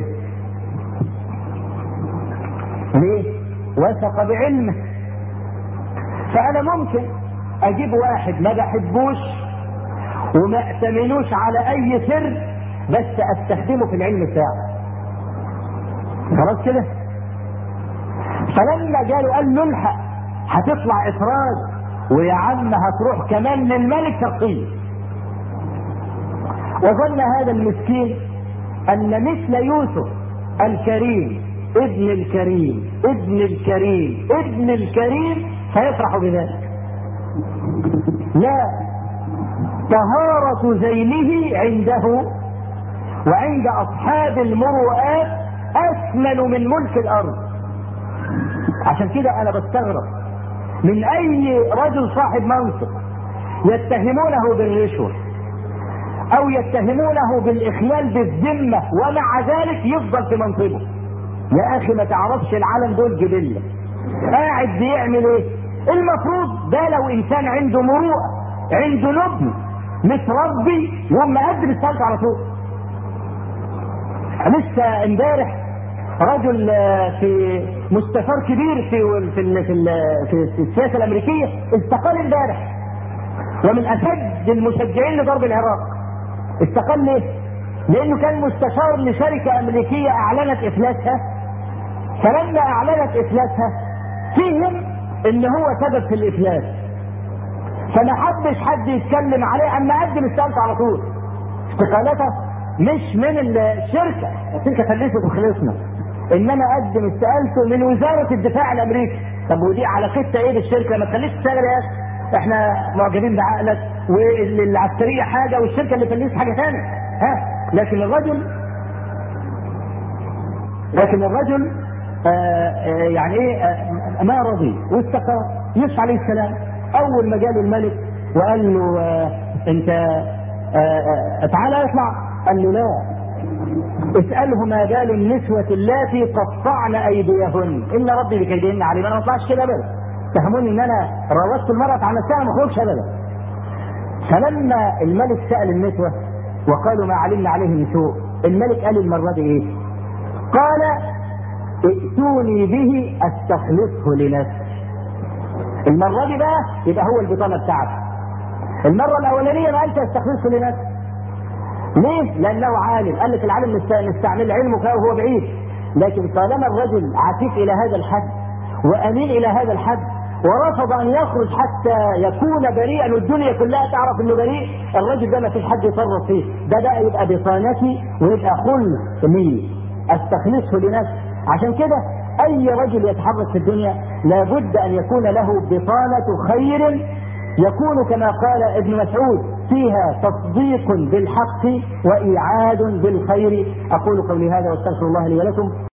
ليه؟ وثق بعلمه. فأنا ممكن أجيب واحد ما بحبوش وما أأتمنوش على أي سر بس أستخدمه في العلم بتاعه. خلاص كده؟ فلما جاله قال له الحق هتطلع إفراج ويا عم هتروح كمان للملك تقي. وظن هذا المسكين أن مثل يوسف الكريم ابن الكريم ابن الكريم ابن الكريم سيفرح بذلك. لا، طهارة ذيله عنده وعند أصحاب المروءات أثمن من ملك الأرض. عشان كده أنا بستغرب من أي رجل صاحب منصب يتهمونه بالرشوة أو يتهمونه بالإخلال بالذمة ومع ذلك يفضل في منصبه. يا أخي ما تعرفش العالم دول جبلة، قاعد بيعمل إيه؟ المفروض ده لو إنسان عنده مروءة، عنده لبن، متربي، يوم ما قدم السلطة على طول. لسه امبارح رجل في مستشار كبير في السياسة الأمريكية استقال امبارح، ومن أشد المشجعين لضرب العراق. استقال ليه؟ لأنه كان مستشار لشركة أمريكية أعلنت إفلاسها، فلما أعلنت إفلاسها فهم إن هو سبب في الإفلاس، فما حبش حد يتكلم عليه، أما قدم استقالته على طول. استقالته مش من الشركة فلست وخلصنا، إنما قدم استقالته من وزارة الدفاع الأمريكي. طب ودي علاقتها إيه بالشركة؟ ما تخليش تشتغل يا أخي، إحنا معجبين بعقلك، والعسكرية حاجة والشركة اللي فلست حاجة ثانية. لكن الرجل يعني ايه ما رضي واستقال. يوسف عليه السلام اول ما جاله الملك وقال له انت تعالى اطلع، قال له لا، اساله ما بال النسوة اللاتي قطعن ايديهن ان ربي بكيدهن عليم. انا ما اطلعش كده ابدا، تفهموني ان انا راودت المرأة عن نفسها ما اخرجش ابدا. فلما الملك سأل النسوة وقالوا ما علمنا عليه من سوء، الملك قال المرة دي ايه؟ قال ائتوني به استخلصه لنفسي. المرة دي بقى يبقى هو البطانة بتاعته. المرة الأولانية ما قالش استخلصه لنفسي. ليه؟ لأنه عالم، قال لك العالم نستعمل علمه وهو بعيد. لكن طالما الرجل عتيق إلى هذا الحد وأمين إلى هذا الحد ورفض أن يخرج حتى يكون بريئا والدنيا كلها تعرف إنه بريء، الرجل ده ما فيش حد يتصرف فيه. ده بقى يبقى بطانتي ويبقى خلص لي، استخلصه لنفسي. عشان كده أي رجل يتحرك في الدنيا لابد أن يكون له بطانة خير، يكون كما قال ابن مسعود فيها تصديق بالحق وإيعاد بالخير. أقول قولي هذا واستغفر الله لي ولكم.